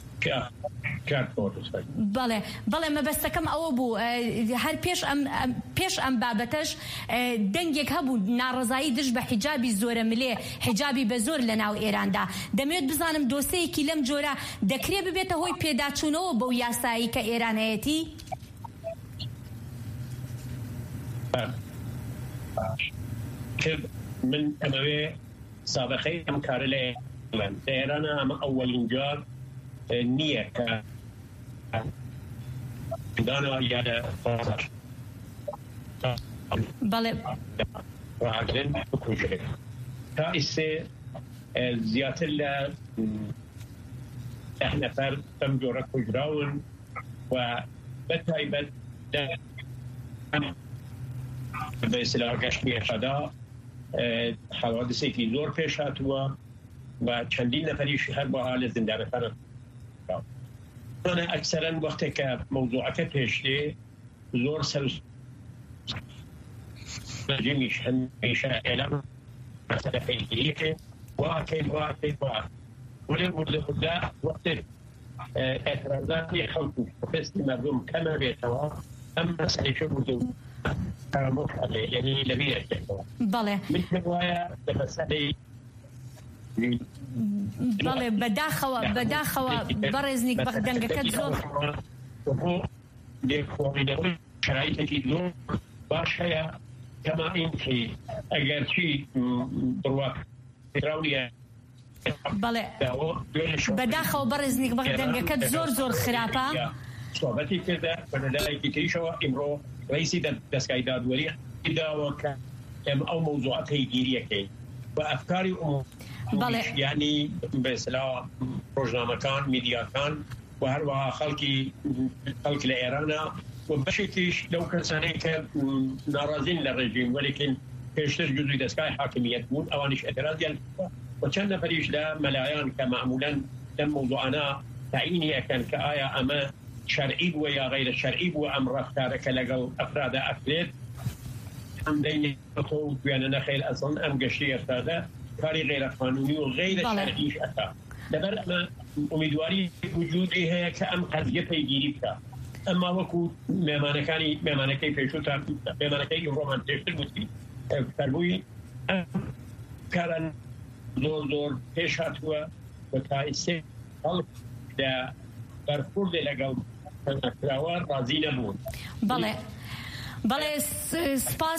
بەڵێ بەڵێ مەبەستەکەم ئەوە بوو هەر پێش ئەم پێش ئەم بابەتەش دەنگێک هەبوو ناڕەزایی دژ بە حیجابی زۆرە ملێ حیجابی بە زۆر لە ناو ئێراندا. دەمەوێت بزانم دۆسەیەکی لەم جۆرە دەکرێت ببێتە هۆی پێداچوونەوە بەو یاسایی کە ئێران هەیەتی؟ من ئەمەوێ سابقەی ئەم کارە لە ئێرانە ئەمە ئەوەلین جار نییە کە دانەوە یادە بەڵێ ڕاگرن بکوژێت تا ئیسێ زیاتر لە ئەح نەفەر ئەم جۆرە کوژراون و بەتایبەت بە ئیسلاح گەشتی ئێشەدا حەوادسێکی زۆر پێش هاتووە و چەندین نەفەریشی هەر بۆ حالە زیندانەکانە أنا أكثرا وقتك موضوعك تشتي زور سلس جميش هميشة إعلام مثلا حيثيك واكل واكل واكل ولم ولهذا وقت اعتراضات يخلطوا فست مردم كما بيتوا أما سيشبه يعني لبيع بله مثل رواية بمسألة بله بداخوا بداخوا برزنك بخدنجك زور وهو لكومينوي شرائطي دون باشا كما انت اگر شيء برواك تراوليا بله بداخوا برزنك بخدنجك زور زور خرافة صحبتي كذا فنلاقي كيشوا امرو رئيسي دستگاه دادوری ادعا کرد او موضوعات هیگیریه که و افکاری بله یعنی به اصطلاح روزنامه‌کان میدیاکان و هر واقع خلقی خلق ایران و بشکیش لو كان سنه که ناراضین للرژیم ولكن پیشتر جزئی دستگاه حاکمیت بود اوانش اعتراض یعنی و چند نفریش لا ملايان كمعمولا لم موضوعنا تعييني كان كآية أما شرعي ويا غير شرعي وأم رفتارك لقل أفراد أفراد هم ديني خطوط بأن نخيل أصلا أم قشري أفراد كاري غير قانوني وغير شرعي أتا لبر أما أميدواري وجودي هي كأم قضية تيجيري بتا أما وكو ميمانكاني ميمانكي فيشوتا ميمانكي رومان تشتر بوتي فربوي أم كارن زور زور پیش هاتوا و تا ایسته خلق در برخورد لگل تنکراوار راضی نبود. بله بله سپاس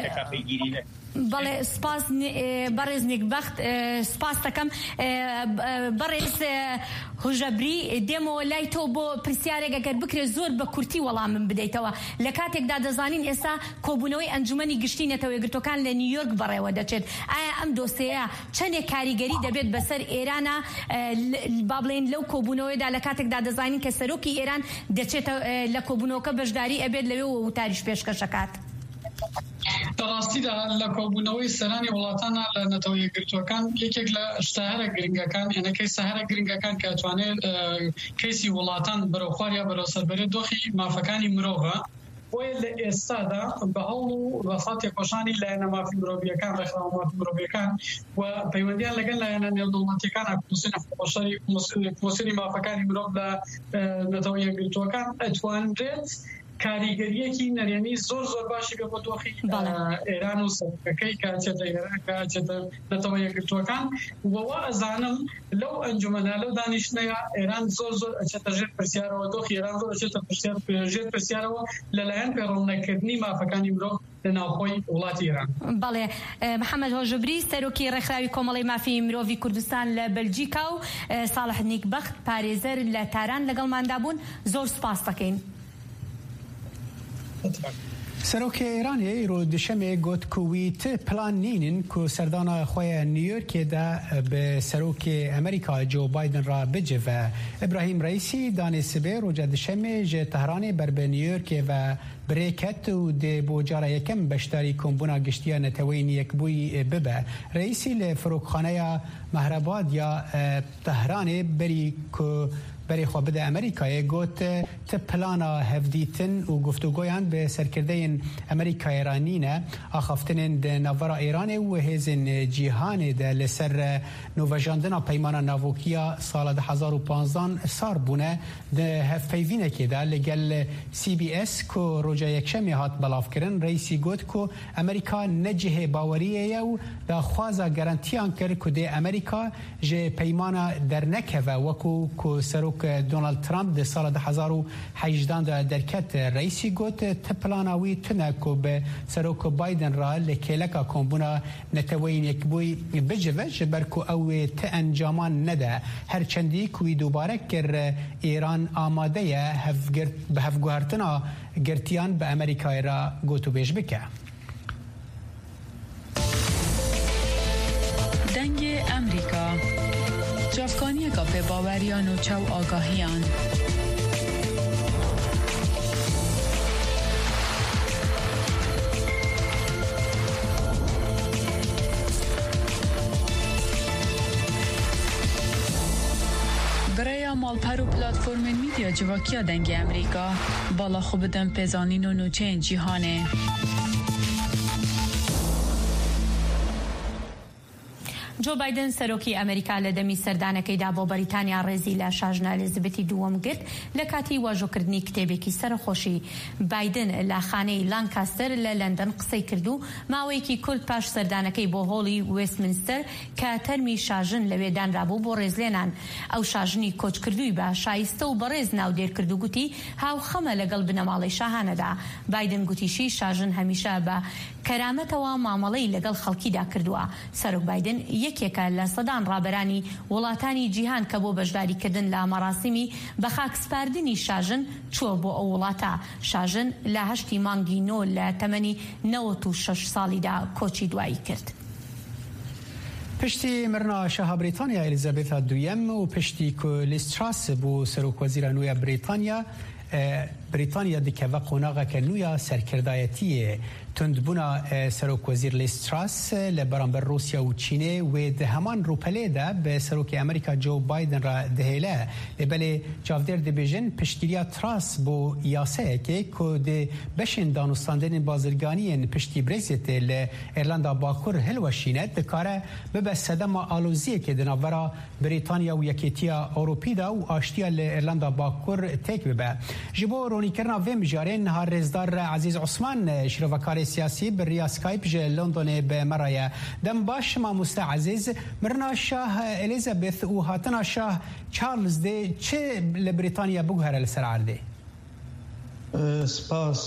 بله سپاس برز نیکبخت سپاس تکم برز هجبری دمو لایتو با پرسیاره اگر بکره زور با کرتی والله من بدیت و لکاتک داد زانین ایسا کوبونوی انجمنی گشتینه توی گرتو کان لنیویورک برای وده چد آیا ام دوستیا چنه کاریگری دبیت بسر ایرانا بابلین لو کوبونوی دا لکاتک داد زانین که سروکی ایران دچت لکوبونو که بجداری ابد لو و تاریش پیش کشکات. دراستی دا لکوبونوی سرانی ولاتانا لنتوی گرتوکان یکیک لشتهر گرینگکان یعنی که سهر گرینگکان که اتوانه کیسی ولاتان برو خواریا برو سربری دوخی مافکانی مروغا ویل استادا به هولو وفات کوشانی لاینا مافی مروبیکان رخنا مافی مروبیکان و پیوندیان لگن لاینا نیلدولماتیکان اکوسین افقوشاری کوسینی مافکانی مروب لنتوی گرتوکان اتوان رید کاریگریه کی نریانی زور زور باشی به بدوخی ایران و سرکهی که چه ایران که چه نتوانی گرتوکان و وازانم لو انجمنا لو دانشنا ایران زور زور چه تجربه پرسیاره و دوخی ایران زور چه تجربه پرسیاره و للاین پیرون نکردنی ما فکانی مرو لناخوی ولات ایران. بله محمد هوجبری سروکی رخراوی کمالی مافی مروی کردستان لبلژیکا و صالح نیکبخت پاریزر لتاران لگل مندابون زور سپاس دکین. سروک ایرانی رو دشمه گوت کویت پلان نینن کو سردان خواه نیویورک دا به سروک امریکا جو بایدن را بجه و ابراهیم رئیسی دانسبه رو دشمه جه تهران بر به نیویورک و بریکت و ده بوجاره یکم بشتاری کمبونا گشتیا نتوین یک بوی ببه رئیسی لفروکخانه مهرباد یا تهران بری که برای خواب ده امریکای گوت تپلانا هفدیتن و گفتگویان به سرکرده امریکا ایرانی نه آخفتن ده نوارا ایران و هزین جیهان ده لسر نووژاندنا پیمان ناوکیا سال ده هزار و پانزدان سار بونه ده هفپیوینه که ده لگل سی بی اس که روژا یکشمی هات بلاف کرن رئیسی گوت که امریکا نجه باوریه و ده خوازا گرانتیان کرد که ده امریکا جه پیمان در نکه و وکو که سروک دونالد ترامپ ده سال ده هزار و هجدان ده درکت رئیسی گوت تپلاناوی تنکو به سروک بایدن را لکیلکا کمبونا نتوین یک بوی بجوه جبرکو او تانجامان نده هرچندی کوی دوباره کر ایران آماده به هفگوهرتنا گرتیان به امریکای را گوتو بیش بکه. دنگ امریکا جافکانی گاپ باوریان و چو آگاهیان برای مالپر و پلاتفورم میدیا جواکیا دنگ امریکا بالا خوب دم پزانین و نوچه جیهانه جو بایدن سەرۆکی ئەمریکا لە دەمی سەردانەکەیدا بۆ بەریتانیا ڕێزی لە شاژنە ئەلیزابێتی دووەم گرت لە کاتی واژۆکردنی کتێبێکی سەرخۆشی. بایدن لە خانەی لانکاستەر لە لەندەن قسەی کردو ماوەیەکی کورت پاش سەردانەکەی بۆ هۆڵی وێستمینستەر کە تەرمی شاژن لەوێ دانرابوو بۆ ڕێزلێنان. ئەو شاژنی کۆچکردووی بە شایستە و بەڕێز ناودێر کرد و گوتی هاوخەمە لەگەڵ بنەماڵەی شاهانەدا. بایدن گوتیشی شاژن هەمیشە بە کەرامەتەوە مامەڵەی لەگەڵ خەڵکیدا کردووە. سەرۆک بایدن یەکێکە لە سەدان ڕابەرانی وڵاتانی جیهان کە بۆ بەشداریکردن لە مەراسیمی بە خاکسپاردنی شاژن چووە بۆ ئەو وڵاتە. شاژن لە هەشتی مانگی نۆ لە تەمەنی نەوەت و شەش ساڵیدا کۆچی دوایی کرد. پشتی مرنا شاه بریتانیا ئەلیزابێتە دوویەم و پشتی کە لیز تراس بوو سەرۆکوەزیرە نوێیە بریتانیا بریتانیا دکەوە قۆناغەکە نوێیە سەرکردایەتیە تندبوونا سەرۆکوەزیر لیز تراس لە بەرامبەر رووسیا و چینێ وێ دە هەمان ڕووپەلێدا بە سەرۆکی ئەمریکا جو بایدن را دەهێلە لێبەلێ چاودێر دەبێژن پشتگیریە تراس بۆ یاسەیەکێ کە دێ بەشێن دانوستاندنên بازرگانیên پشتی برێزیتێ لە ئێرلندا باکوور هەلوەشینە دەکارە ببە سەدەما ئالۆزیەکێ دە ناڤەرا بریتانیا و یەکێتیە ئەوروپیدا و ئاشتیە لە ئێرلندا باکوور تێک ببە. ji bo ronîkirina vê mijarên niha rêzdar Ezîz Osman şîrovekarê siyasî bi riya Skype ji Londonê bi me re ye. Dem baş mamoste Ezîz, mirina Şah Elizabeth û hatina Şah Charles dê çi li Brîtanya biguhere li ser erdê? Spas.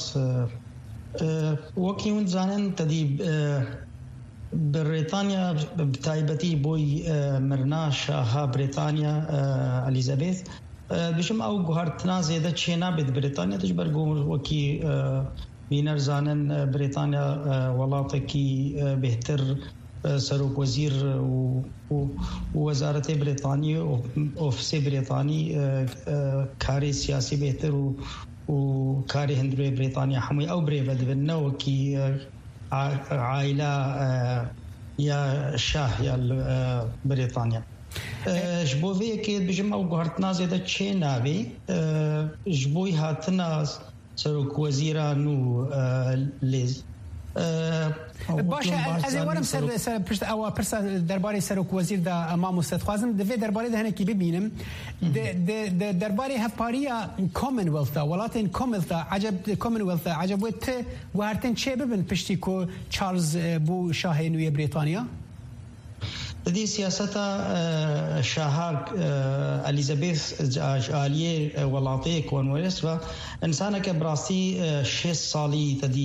Wekî hûn zanin tedî Brîtanya bi taybetî boî mirina Şaha Brîtanya Elizabeth بشم او گوهرتنا زیاده چه نبید بریتانیا تج برگو وکی بینر زانن بریتانیا ولاته کی بهتر سروک وزیر و وزارت بریتانیا و افس بریتانی کاری سیاسی بهتر و و کاری هندروی بریتانیا همه او بری ود بنه وکی عائله یا شاه یا بریتانیا جبوی که بجم او گهرتنا زیاده چه ناوی جبوی هاتنا سروک وزیرانو لیز باشه از اولم سر سر پشت او پرسا درباره سروک وزیر دا امام مستخوازم دوی درباره ده هنکی ببینم د درباره هفپاریا کامنولث دا ولاتن کامنولث عجب کامنولث عجب وت گهرتن چه ببین پشتی کو چارلز بو شاه نوی بریتانیا دي سياسة شاهار أليزابيث آلية ولاطية كونوريس وإنسانة كبراسي شيس صالي تدي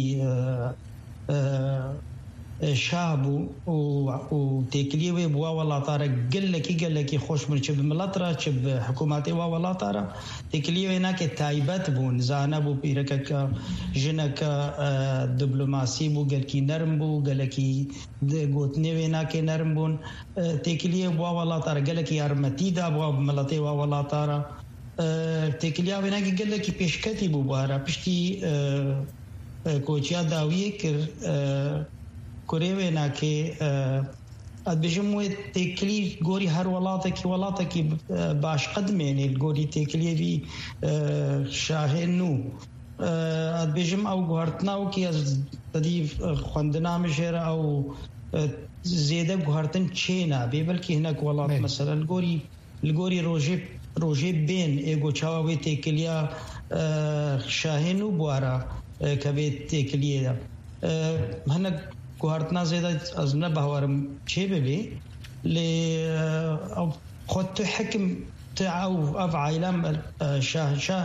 شابو وتكليوي بوا ولاطارة قل لكي قل لكي خوش من شب ملاترا شب حكوماتي وا ولاطارة تكليوي ناك تايبات بون زانبو بيركك جنك دبلوماسي بو قل كي نرم بو قل كي قوتنيوي ناك نرم بون تكليوي بوا ولاطارة قل لكي ارمتي دا بوا ملاتي وا ولاطارة تكليوي ناك قل لكي بيشكتي بو بارا بشتي کوچیا داویه کر کوریوه نا که ادبجموی تکلی گوری هر ولاته کی ولاته کی باش قدمینه گوری تکلی وی شاهنو ادبجم او گهرتنا او کی از تدی خوندنا مشره او زیاده گهرتن چینا بی بلکه هناك ولات مثلا الگوری الگوری روجي روجي بين ايگو چاوي تکلیا شاهنو بوارا كبيت تكليه هنا كوهرتنا زيادة أزنا بهوارم شيء ببي ل خدت حكم تعو أف عائلام شاه شاه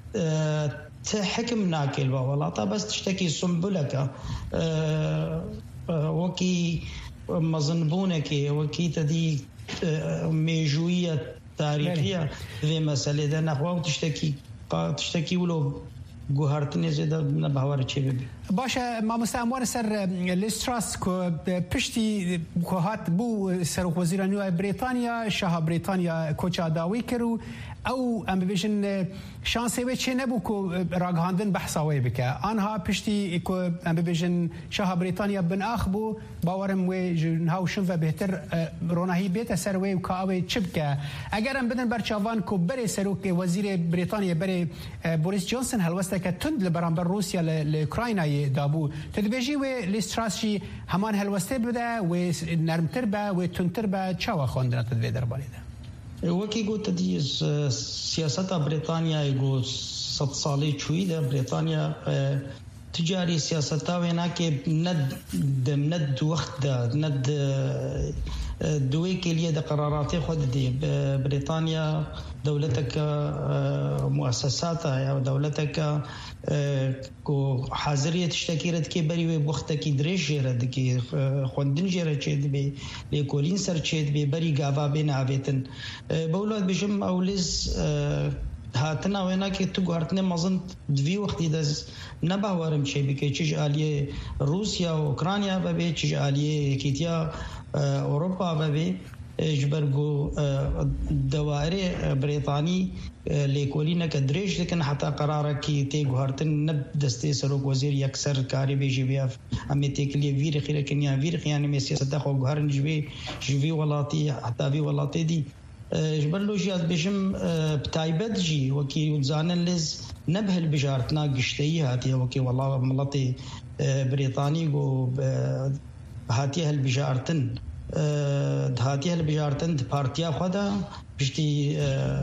تحكم ناكل والله بس تشتكي سنبلك وكي مظنبونك وكي تدي ميجوية تاريخية ذي مسألة ده نحو تشتكي تشتكي ولو گوهرتنی زیاده نباور چی ببی. باشه مامۆستا ئەموارە سەر لیز تراس کە پشتی کۆهات بوو سەرۆک وەزیرە نوێی بریتانیا شاها بریتانیا کۆچا داوای کرد و او ام ببیجن شانسی و چه نبو کو راگهاندن بحثاوی بکه آنها پشتی کو ام ببیجن شاه بریتانیا بن اخ بو باورم و جنها و شنفه بهتر رونهی بیت سروی و کاوی چبکه اگر ام بدن برچاوان کو بری سروک وزیر بریتانیا بری بوریس جونسون هلوسته که تند لبرانبر روسیا لاوکراینای دابو تدبیجی و لیستراسشی همان هلوسته بده و نرمتر به و تندتر به چاوا خواندن تدبیر درباره ده وکی گوت دی سیاست بریتانیا یگو صد سالی چویده بریتانیا تجاری سیاست ها وینا که ند ند وقت ده ند دوی که لیه ده قرارات خود دی بریتانیا دولتك مؤسساتها یا دولتك کو حاضریت تشتکیرت که بری وقت کی درش رد کی خوندن جره چید بی لیکولین سر چید بی بری گاوا بین اویتن بولاد بشم اولز هاتنا وینا که تو گارتنه مازن دوی وقتی دز نباورم چی بی چیج علیه روسیا و اوکراینیا ببی چیج علیه کیتیا اروپا ببی جبرگو دوائر بريطاني ليكولينا كدريش لكن حتى قرارك كي تيجو هارتن نب دستي سروك وزير يكسر كاري بيجي بيها أمي تيكلي فيري خير كنيا فيري يعني مسيا صدق وجهرن جبي جبي ولاتي حتى في ولاتي دي جبرلو جيات بيجم بتايبت جي وكي زانن لز نبه البجارتنا قشتي هاتي وكي والله ملاتي بريطاني جو هاتي هالبجارتن دهاتي هالبجارتن بارتيا خدا بشتي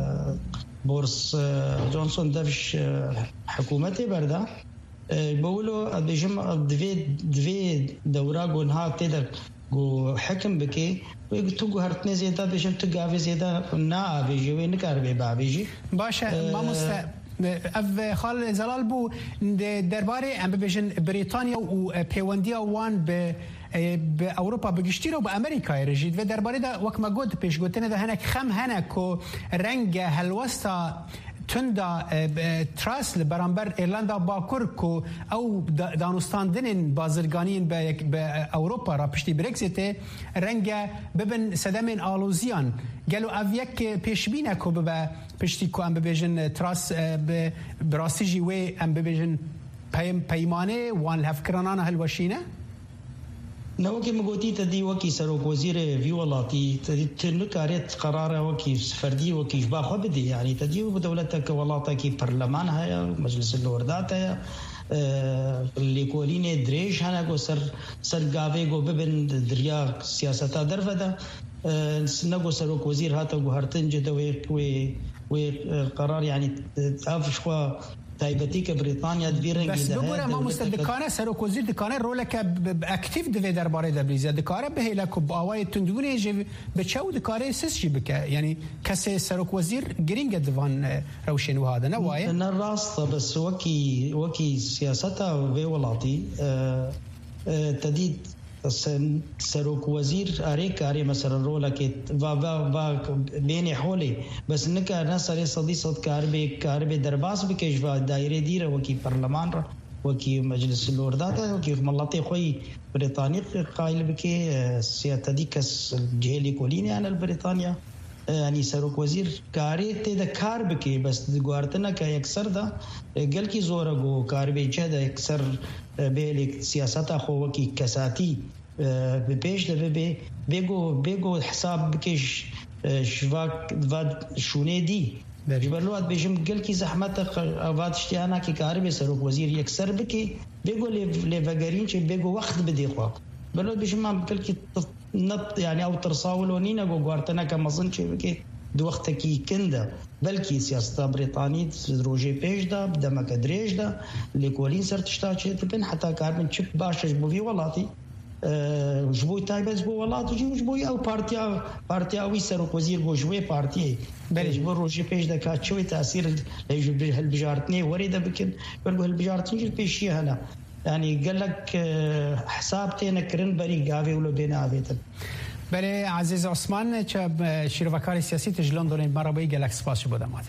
بورس جونسون دفش حكومتي بردا بقولوا بيجم دوي دوي دورا قنها تقدر جو حكم بكي تو هرتني زياده بيجم تقافي زياده نا بيجي وين كاربي بابيجي باشا ما مست اف خال زلال بو درباره ام بيجن بريطانيا و بيونديا وان ب باوروبا بگشتیرو با امریکا رجید و درباره دا وقت ما گفت پیش گفتن ده هنک خم هنک و رنگ هلوستا تندا تراس لبرانبر ایرلندا باکور کو او دانستاندن بازرگانین به اوروپا را پشتی برگزیت رنگ ببن صدمن آلوزیان گلو اویک پیشبینه کو به پشتی کو ام ببیجن تراس براسیجی و ام ببیجن پیمانه وان هفکرانان هلوشینه نوكي مقوتي تدي وكي سروك وزير في ولاتي تدي تنكاريت قرار وكي فردي وكي جبا خبدي يعني تدي بدولتك ولاتك برلمان هيا مجلس اللوردات هيا اللي كولين دريش هنا جو سر سر غافي جو ببن دريا سياستا درفدا نغو سروك وزير هاتا جو هرتن جدوي وي وي قرار يعني تعرف شو تایبەتی کە بریتانیا دبیرن بس بگوره ما مستدکانه سروک وزیر دکانه رولک اکتیو دوی درباره دبریزه دکاره به هیله کو باوای تندونه جه بچو دکاره سس جی بکه یعنی کسی سروک وزیر گرینگ دوان روشن و هذا نوایه نه راست بس وکی وکی سیاستا و ولاتی تدید سروک وزیر آره کاری مثلا رولا که و و و بین حولی بس نکه نسری صدی صد کار به کار به درباس بکش و دایره دیره وکی پارلمان را وکی مجلس اللوردات وکی ملتی خوی بریتانی قائل بکی سیاست دی کس جهلی کولینی عن البریتانیا يعني سروك وزير كاري تدا كار بكي بس دغورتنا كا اكثر دا قال كي زورغو كار بيجدا اكثر بيلك سياستا خو وكي كساتي بيش ده بي بيجو بيجو حساب بكيش شواك فاد شوني دي جبرلوات بيجم قال كي زحمت فاد اشتيانا كي كار بي سروك وزير اكثر بكي بيجو لي فاغارين شي بيجو وقت بدي خو بلو بيجم قال كي نط يعني او ترصاولونينا غوارتنا كمظن شيء كي دو وقت كي كندا بلكي سياسه بريطاني روجي بيج دا بدما كدريج دا اللي كولين صرت تشتاش تبن حتى كاربن تشيب باش جبو في ولاتي أه جبو تايبز بو ولاتي جبو او بارتيا بارتيا وي سروك وزير بو جوي بارتي جبو روجي بيج دا كاتشوي تاثير هالبجارتني وريده بكن بلغو هالبجارتني بيشي هنا يعني قال لك حسابتي نكرن بري قافي ولو بين عبيتن بله عزیز عثمان چه شیروکار سیاسی تجلان دارین مرابعی گلک سپاس بوده ماده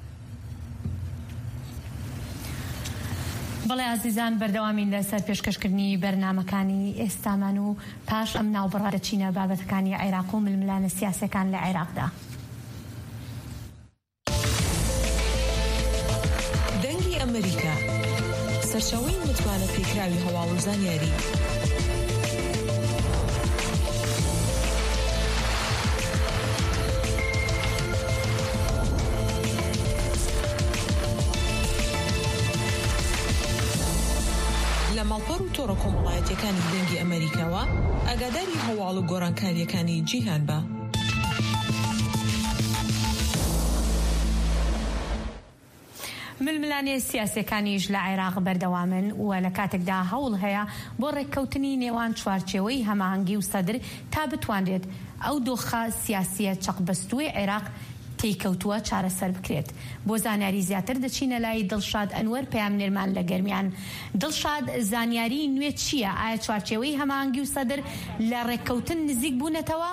بەڵێ عزیزان بەردەوامین لەسەر پێشکەشکردنی بەرنامەکانی ئێستامان و پاش ئەم ناوبڕادەچینە بابەتەکانی عێراق و ململانە سیاسەکان لە عێراقدا. ئەمریکا سەرچاوەی متمانە پێکراوی هەواڵ و زانیاری لە ماڵپەڕ و تۆڕە کۆمەڵایەتیەکانی دەنگی ئەمریکاوە ئاگاداری هەواڵ و گۆڕانکاریەکانی جیهان بە. ململانێ سیاسەکانیش لە عێراق بەردەوامن و لە کاتێکدا هەوڵ هەیە بۆ ڕێککەوتنی نێوان چوارچێوەی هەماهەنگی و سەدر تا بتوانرێت ئەو دۆخە سیاسیە چەقبەستووی عێراق تێکەوتووە چارەسەر بکرێت. بۆ زانیاری زیاتر دەچینە لای دڵشاد ئەنوەر پەیامنێرمان لە گەرمیان. دڵشاد، زانیاری نوێ چییە؟ ئایا چوارچێوەی هەماهەنگی و سەدر لە ڕێککەوتن نزیک بوونەتەوە؟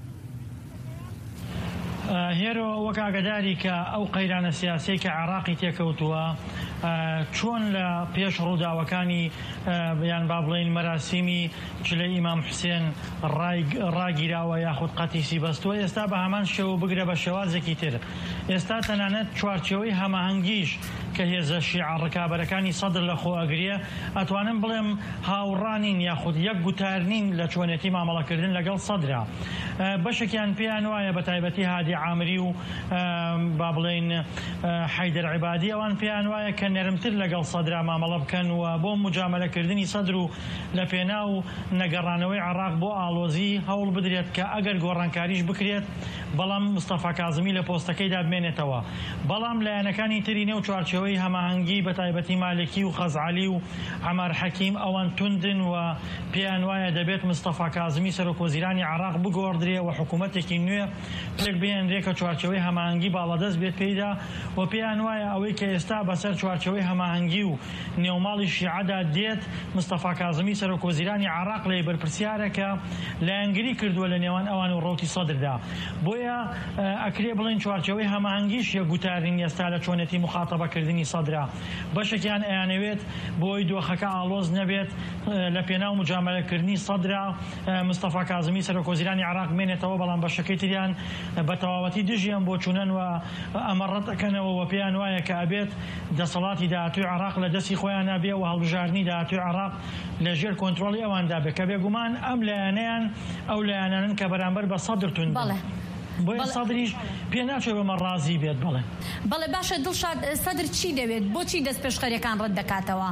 هێرۆ وەک ئاگاداری کە ئەو قەیرانە سیاسەی کە عێراقی تێکەوتووە چۆن لە پێش ڕووداوەکانی یان با بڵێن مەراسیمی جلەی ئیمام حوسێن ڕاگیراوە یاخود قەتیسی بەستووە، ئێستا بە هەمان شێوە بگرە بە شێوازێکی تر. ئێستا تەنانەت چوارچێوەی هەماهەنگیش کە هێزە شیعە ڕکابەرەکانی سەدر لە خۆ ئەگرێ، ئەتوانم بڵێم هاوڕانین یاخود یەک گوتارنین لە چۆنێتی مامەڵەکردن لەگەڵ سەدرا. بەشێکیان پێیان وایە بە تایبەتی هادی عامری و با بڵێن حەیدەر عیبادی، ئەوان پێیان وایە کە نەرمتر لەگەڵ سەدرا مامەڵە بکەن و بۆ مجامەلەکردنی سەدر و لە پێناو نەگەڕانەوەی عێراق بۆ ئاڵۆزی هەوڵ بدرێت کە ئەگەر گۆڕانکاریش بکرێت بەڵام مستەفا کازمی لە پۆستەکەیدا بمێنێتەوە. بەڵام لایەنەکانی تری نێو چوارچێوەی هەماهەنگی بە تایبەتی مالکی و خەزعەلی و عەمار حەکیم ئەوان توندن و پێیان وایە دەبێت مستەفا کازمی سەرۆکوەزیرانی عێراق بگۆڕدرێ و حکوومەتێکی نوێ پێک بێنرێ کە چوارچێوەی هەماهەنگی باڵەدەست بێت پێیدا و پێیان وایە ئەوەی کە ئێستا بەسەر چوارچێوەی هەماهەنگی و نێوماڵی شیعەدا دێت مستەفا کازمی سەرۆکوەزیرانی عێراق لێ بەرپرسیارە کە لایەنگری کردووە لە نێوان ئەوان و ڕەوتی سەدردا. بۆیە ئەکرێ بڵێن چوارچێوەی هەماهەنگیش یە گوتارین ئێستا لە چۆنێتی مخاتەبەکردنی سەدرا. بەشێکیان ئەیانەوێت بۆی دۆخەکە ئاڵۆز نەبێت لە پێناو مجامەلەکردنی سەدرا مستەفا کازمی سەرۆکوەزیرانی عێراق بمێنێتەوە، بەڵام بەشەکەی تریان بە تەواوەتی دژیان بۆ چوونەن و ئەمەڕەت دەکەنەوە و پێیان وایە کە ئەبێت دەسەڵاتی داهاتووی عێراق لە دەستی خۆیان نابێ و هەڵبژاردننی داهاتووی عێراق لەژێر کۆنتڕۆڵی ئەواندا بێت کە بێگومان ئەم لایەنەیان ئەو لایەنانن کە بەرامبەر بە سەدر توندن. بۆیە سەدریش پێ ناچێت بەمە ڕازی بێت. بڵێ بەڵێ باشە دڵشاد، سەدر چی دەوێت؟ بۆچی دەست پێشخەریەکان ڕەت دەکاتەوە؟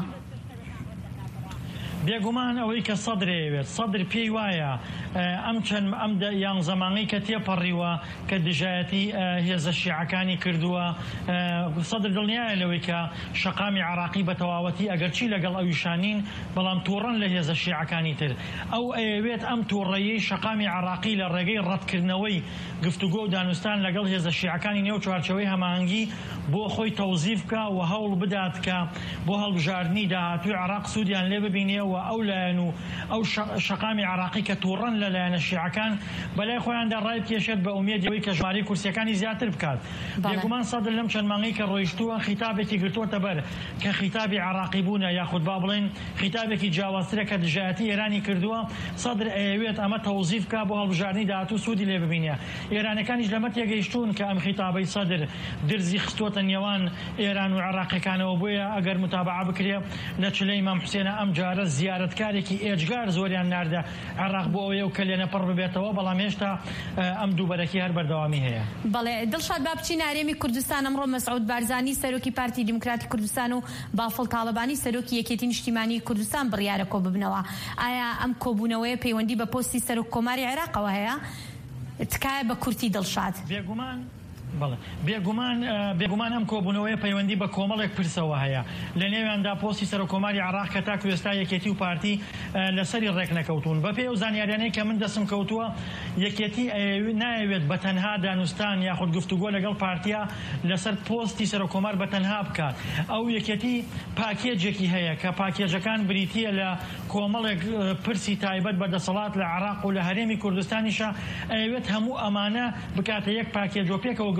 بێگومان ئەوەی کە سەدرێوێت سەدر پێی وایە ئەم چەند ئەم یان زەمانەی کە تێپەڕیوە کە دژایەتی هێزە شیعەکانی کردووە، سەدر دڵنیایە لەوەی کە شەقامی عێراقی بە تەواوەتی ئەگەرچی لەگەڵ ئەویشانین بەڵام تووڕەن لە هێزە شیعەکانی تر. ئەو ئەیەوێت ئەم تووڕەیی شەقامی عێراقی لە ڕێگەی ڕەتکردنەوەی گفتوگۆ و دانوستان لەگەڵ هێزە شیعەکانی نێو چوارچێوەی هەماهەنگی بۆ خۆی تەوزیف بکە و هەوڵ بدات کە بۆ هەڵبژاردننی داهاتووی عێراق سوودیان لێ ببینێ و ئەو لایەن و ئەو شەقامی عێراقی کە تووڕەن لە لایەنە شیعەکان بەلای خۆیاندا ڕای بکێشێت بە ئومێدەوەی کە ژمارەی کورسیەکانی زیاتر بکات. بێگومان سەدر لەم چەند مانگەی کە ڕۆیشتووە خیتابێکی گرتووەتە بەر کە خیتابی عێراقی بوونە یاخود با بڵێن خیتابێکی جیاوازترە کە دژایەتی ئێرانی کردووە. سەدر ئەیەوێت ئەمە تەوزیف بکە بۆ هەڵبژاردننی داهاتوو سوودی لێ ببینێ. ئێرانەکانیش لەمە تێگەیشتوون کە ئەم خیتابەی سەدر درزی خستووەتە نێوان ئێران و عێراقیەکانەوە. بۆیە ئەگەر متابعە بکرێ لە چلەی ئیمام حوسێنە ئەم جارە زیارەتکارێکی ئێجگار زۆریان ناردە عێراق بۆ ئەوەیە و کە لێنە پڕ ببێتەوە، بەڵام هێشتا ئەم دووبەرەکی هەر بەردەوامی هەیە. بەڵێ دڵشاد، با بچین هەرێمی کوردستان. ئەمڕۆ مەسعود بارزانی سەرۆکی پارتی دیموکراتی کوردستان و بافڵ تاڵەبانی سەرۆکی یەکێتی نیشتیمانی کوردستان بڕیارە کۆ ببنەوە. ئایا ئەم کۆبوونەوەی پەیوەندی بە پۆستی سەرۆک کۆماری عێراقەوە هەیە؟ تکایە بە کورتی دڵشاد. بێگومان بەڵێ بێگومان بێگومان ئەم کۆبوونەوەی پەیوەندی بە کۆمەڵێک پرسەوە هەیە. لە نێویاندا پۆستی سەرۆکۆماری عێراق کە تاکو ئێستا یەکێتی و پارتی لەسەری ڕێک نەکەوتون. بە پێی ئەو زانیاریانەی کە من دەسم کەوتووە، یەکێتی نایەوێت بە تەنها دانوستان یاخود گفتوگۆ لەگەڵ پارتیا لەسەر پۆستی سەرۆکۆمار بە تەنها بکات. ئەو یەکێتی پاکێجێکی هەیە کە پاکێجەکان بریتیە لە کۆمەڵێک پرسی تایبەت بە دەسەڵات لە عێراق و لە هەرێمی کوردستانیشە. ئەوێت هەموو ئەمانە بکاتە یەک پاکێج و پێکەوە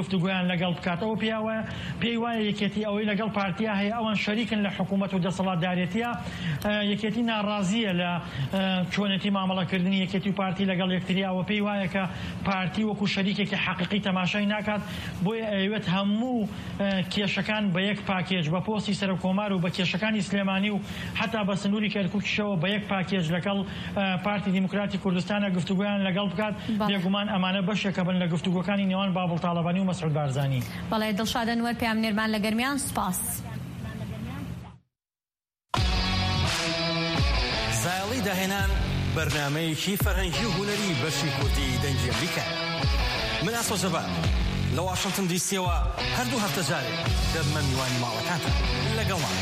گفتوگویان لەگەڵ بکاتەوە پیاوە پێی وایە یەکێتی ئەوەی لەگەڵ پارتیا هەیە ئەوان شەریکن لە حکوومەت و دەسەڵاتدارێتیە یەکێتی ناڕازیە لە چۆنێتی مامەڵەکردنی یەکێتی و پارتی لەگەڵ یەکتریاوە پێی وایە کە پارتی وەکو شەریکێکی حەقیقی تەماشای ناکات بۆیە ئەوێت هەموو کێشەکان بە یەک پاکێج بە پۆستی سەرۆکۆمار و بە کێشەکانی سلێمانی و حتا بە سنووری کەرکووکیشەوە بە یەک پاکێج لەگەڵ پارتی دیموکراتی کوردستانە گفتوگویان لەگەڵ بکات بێگومان ئەمانە بەشێکە بن لە گفتوگۆکانی نێوان بابڵ تاڵەبانی و مەسعود بارزانی. بەڵێ دڵشادە نوەر پامنێرمان لە گەرمیان سپاس. زایڵی داهێنان بەرنامەیەکی فەرهەنگی و هونەری بەشی کوردی دەنگی ئەمریکا. من ئاسۆ جەبار لە واشنگتن دیسیەوە هەردوو هەفتە جارێک دەبمە میوانی ماڵەکانتە لەگەڵمان.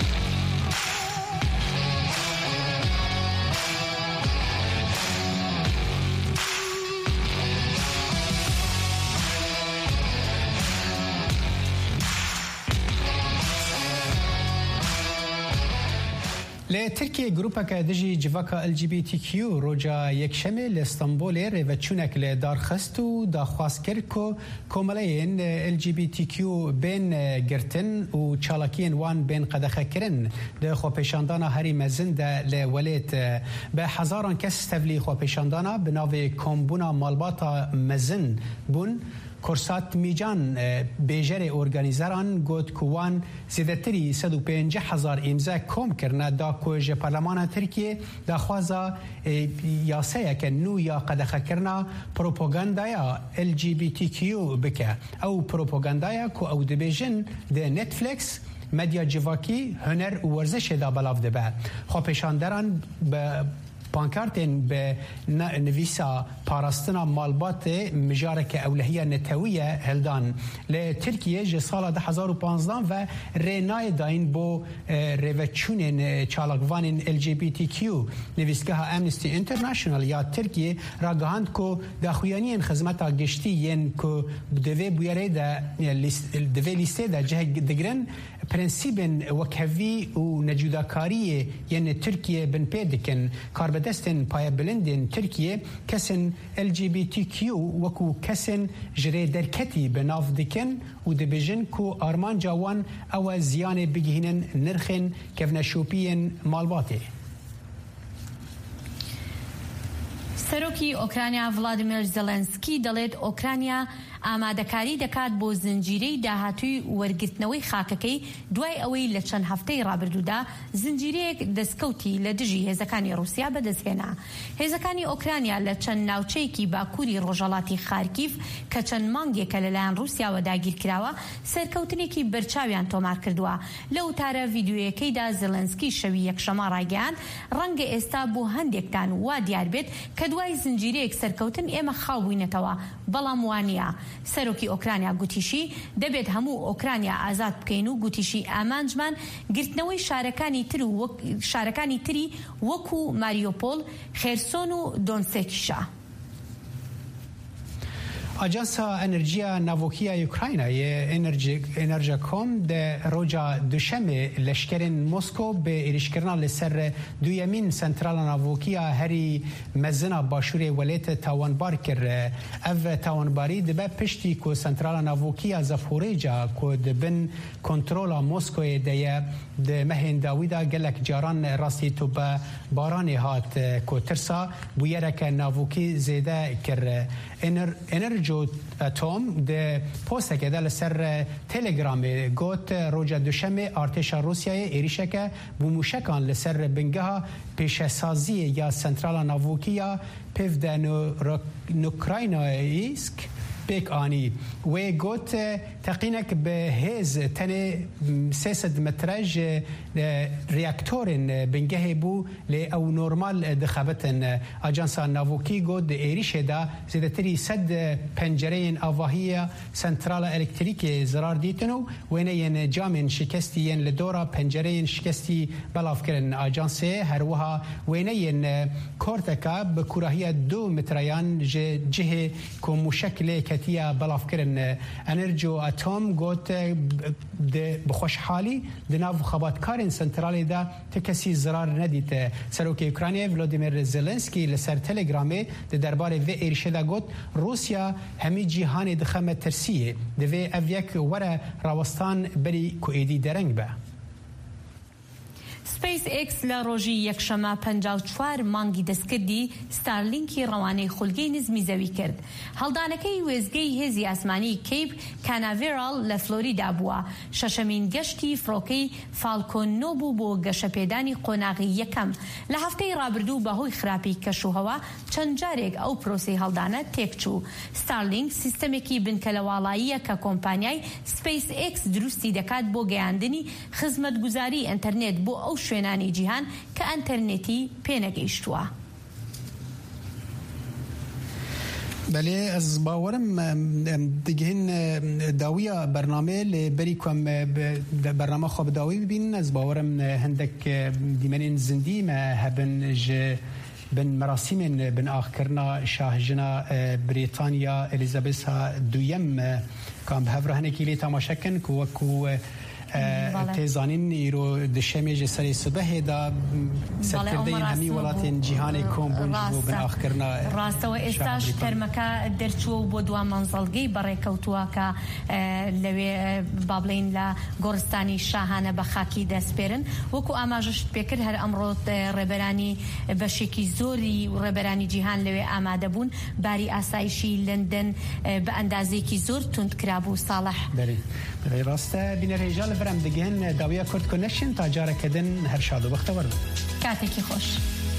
لی ترکیه گروپک دژی جواکا ال جی بی تی کیو روجا یکشنبه لاستانبول ریوچونک ل دارخست و داخواست کرد که کاملین ال جی بی تی کیو بین گرتن و چالاکین وان بین قدخه کرن ده خوپیشاندانا هری مزن ده لولیت به هزاران کس تبلی خوپیشاندانا به ناو کامبونا مالباتا مزن بون کرسات میجان بیجر ارگانیزران گوت کوان زیادتری صد و پنجاه هزار امضا کم کرده دا کوچ پارلمان ترکیه دا خوازا یاسه که نو یا قدخه کرنا پروپاگاندایا ال جی بی تی کیو بکه او پروپاگاندایا کو او دبیجن ده نتفلیکس مدیا جواکی هنر و ورزش دا بلاف ده به خوپشاندران به پانکارتین به نویسا پاراستنا مالبات مجارک اولهیه نتویه هلدان ل ترکیه ج سال ده هزار و پانزده و رنای داین بو ریوچونین چالاکوانین ال جی بی تی کیو نویسگاه امنستی اینترنشنال یا ترکیه را گهاند کو داخویانین خدمتا گشتی ین کو دوی بویره ده دوی لیسته ده جه دگرن پرنسیبن وکوی و نجوداکاری ین ترکیه بن پیدکن کار بدستن پای بلندن ترکیه کسن ال جی بی تی کیو وکو کسن جری درکتی بناف دکن و دبیجن کو آرمان جوان او زیان بگهینن نرخن کفنشوپین مالباته. سەرۆکی ئۆکرانیا ڤڵادیمیر زەلەنسکی دەڵێت ئۆکرانیا ئامادەکاری دەکات بۆ زنجیرەی داهاتووی وەرگرتنەوەی خاکەکەی دوای ئەوەی لە چەند هەفتەی ڕابردوودا زنجیرەیەک دەستکەوتی لە دژی هێزەکانی رووسیا بەدەستهێنا. هێزەکانی ئۆکرانیا لە چەند ناوچەیەکی باکووری ڕۆژهەڵاتی خارکیف کە چەند مانگێکە لەلایەن رووسیاوە داگیرکراوە سەرکەوتنێکی بەرچاویان تۆمار کردووە. لە وتارە ڤیدیۆیەکەیدا زەلەنسکی شەوی یەکشەمە ڕایگەیاند ڕەنگە ئێستا بۆ هەندێکتان وا دیار بێت کە دوای زنجیرەیەک سەرکەوتن ئێمە خاو بووینەتەوە بەڵام وانە. سەرۆکی ئۆکرانیا گوتیشی دەبێت هەموو ئۆکرانیا ئازاد بکەین و گوتیشی ئامانجمان گرتنەوەی شارەکانی تر و شارەکانی تری وەکو ماریۆپۆل خێرسۆن و دۆنسێکیشە. آژانسا انرژیا ناوکیه اوکراین انرژی انرژیکوم در روزا دوشنبه لشکرین مسکو به ایرشکرنا لسر دویمین سنترال ناوکیه هری مزنا باشوری ولایت تاوانبار کرد. او تاوانباری دبه پشتی کو سنترال ناوکیه زاپوریجا کو دبن کنترل مسکو دیه د مهین داویدا گلک جاران راستی تو به بارانی هات کو ترسا بویرک ناوکی زیده کرد. انرژو اتم ده پست که دل سر تلگرام گوت روزا دوشنبه ارتش روسیه ایریشکه بوموشکان لسر بنگاه پیش سازی یا سنترال ناوکیه پیو نوکراینایسک بیک آنی و گوت تقینک به هز تنه سیصد مترج ریاکتورن بنگه بو لی او نورمال دخبتن. آژانس ناوکی گوت ایریشه دا زیادتری صد پنجره آواهی سنترال الکتریک زرار دیتنو و این جامن شکستی ین لدورا پنجره شکستی بلاف کرن. آژانس هروها و این کورتکا به کوراهی دو متریان جه کو مشکل سرکتیه بلافکرن انرژو اتم گوت بخوش حالی دناو خباتکارن سنترالی دا تکسی زرار ندیت سروک اوکراینی ولودیمیر زلنسکی لسر تلگرامه ده درباره و ایرشه دا گوت روسیا همی جیهان دخمه ترسیه دوی اویک وره راوستان بری کوئیدی درنگ به سپیس ایکس لە ڕۆژی یەکشەمە پەنجا و چوار مانگی دەستکردی ستارلینکی ڕەوانەی خولگەی نزمی زەوی کرد. هەڵدانەکەی وێزگەی هێزی ئاسمانی کەیپ کاناڤێرال لە فلۆریدا بووە. شەشەمین گەشتی فڕۆکەی فالکۆن نۆ بوو بۆ گەشەپێدانی قۆناغی یەکەم. لە هەفتەی ڕابردوو بەهۆی خراپی کەشوهەوا چەند جارێک ئەو پرۆسەی هەڵدانە تێکچوو. ستارلینک سیستەمێکی بنکەلەواڵاییە کە کۆمپانیای سپیس ایکس دروستی دەکات بۆ گەیاندنی خزمەتگوزاری ئینتەرنێت بۆ ئەو شوێنانی جیهان کە ئەنتەرنێتی پێنەگەیشتووە. بله از باورم دیگهین داویا برنامه لبری کم برنامه خواب داوی ببین از باورم هندک دیمنین زندی ما هبن ج بن مراسم بن آخرنا شاهجنا بریتانیا الیزابث دویم کام هفرهنه کلی تماشاکن کو کو تیزانین ایرو دشمی جسری صبح دا سرکرده همی ولاتین جیهان کم بونجو بن آخرنا راسته و استاش ترمکا درچو بودوا منزلگی برای کوتوا که لوی بابلین لا گورستانی شاهانه بخاکی دست بیرن وکو آماجشت بکر هر امروت ربرانی بشکی زوری و ربرانی جیهان لوی آماده بون باری آسایشی لندن به اندازه کی زور تند کرابو صالح بری بری راسته بین رجال برام دگهن داویا کرد کنشن تا جاره کدن هر شادو بختور کاتکی خوش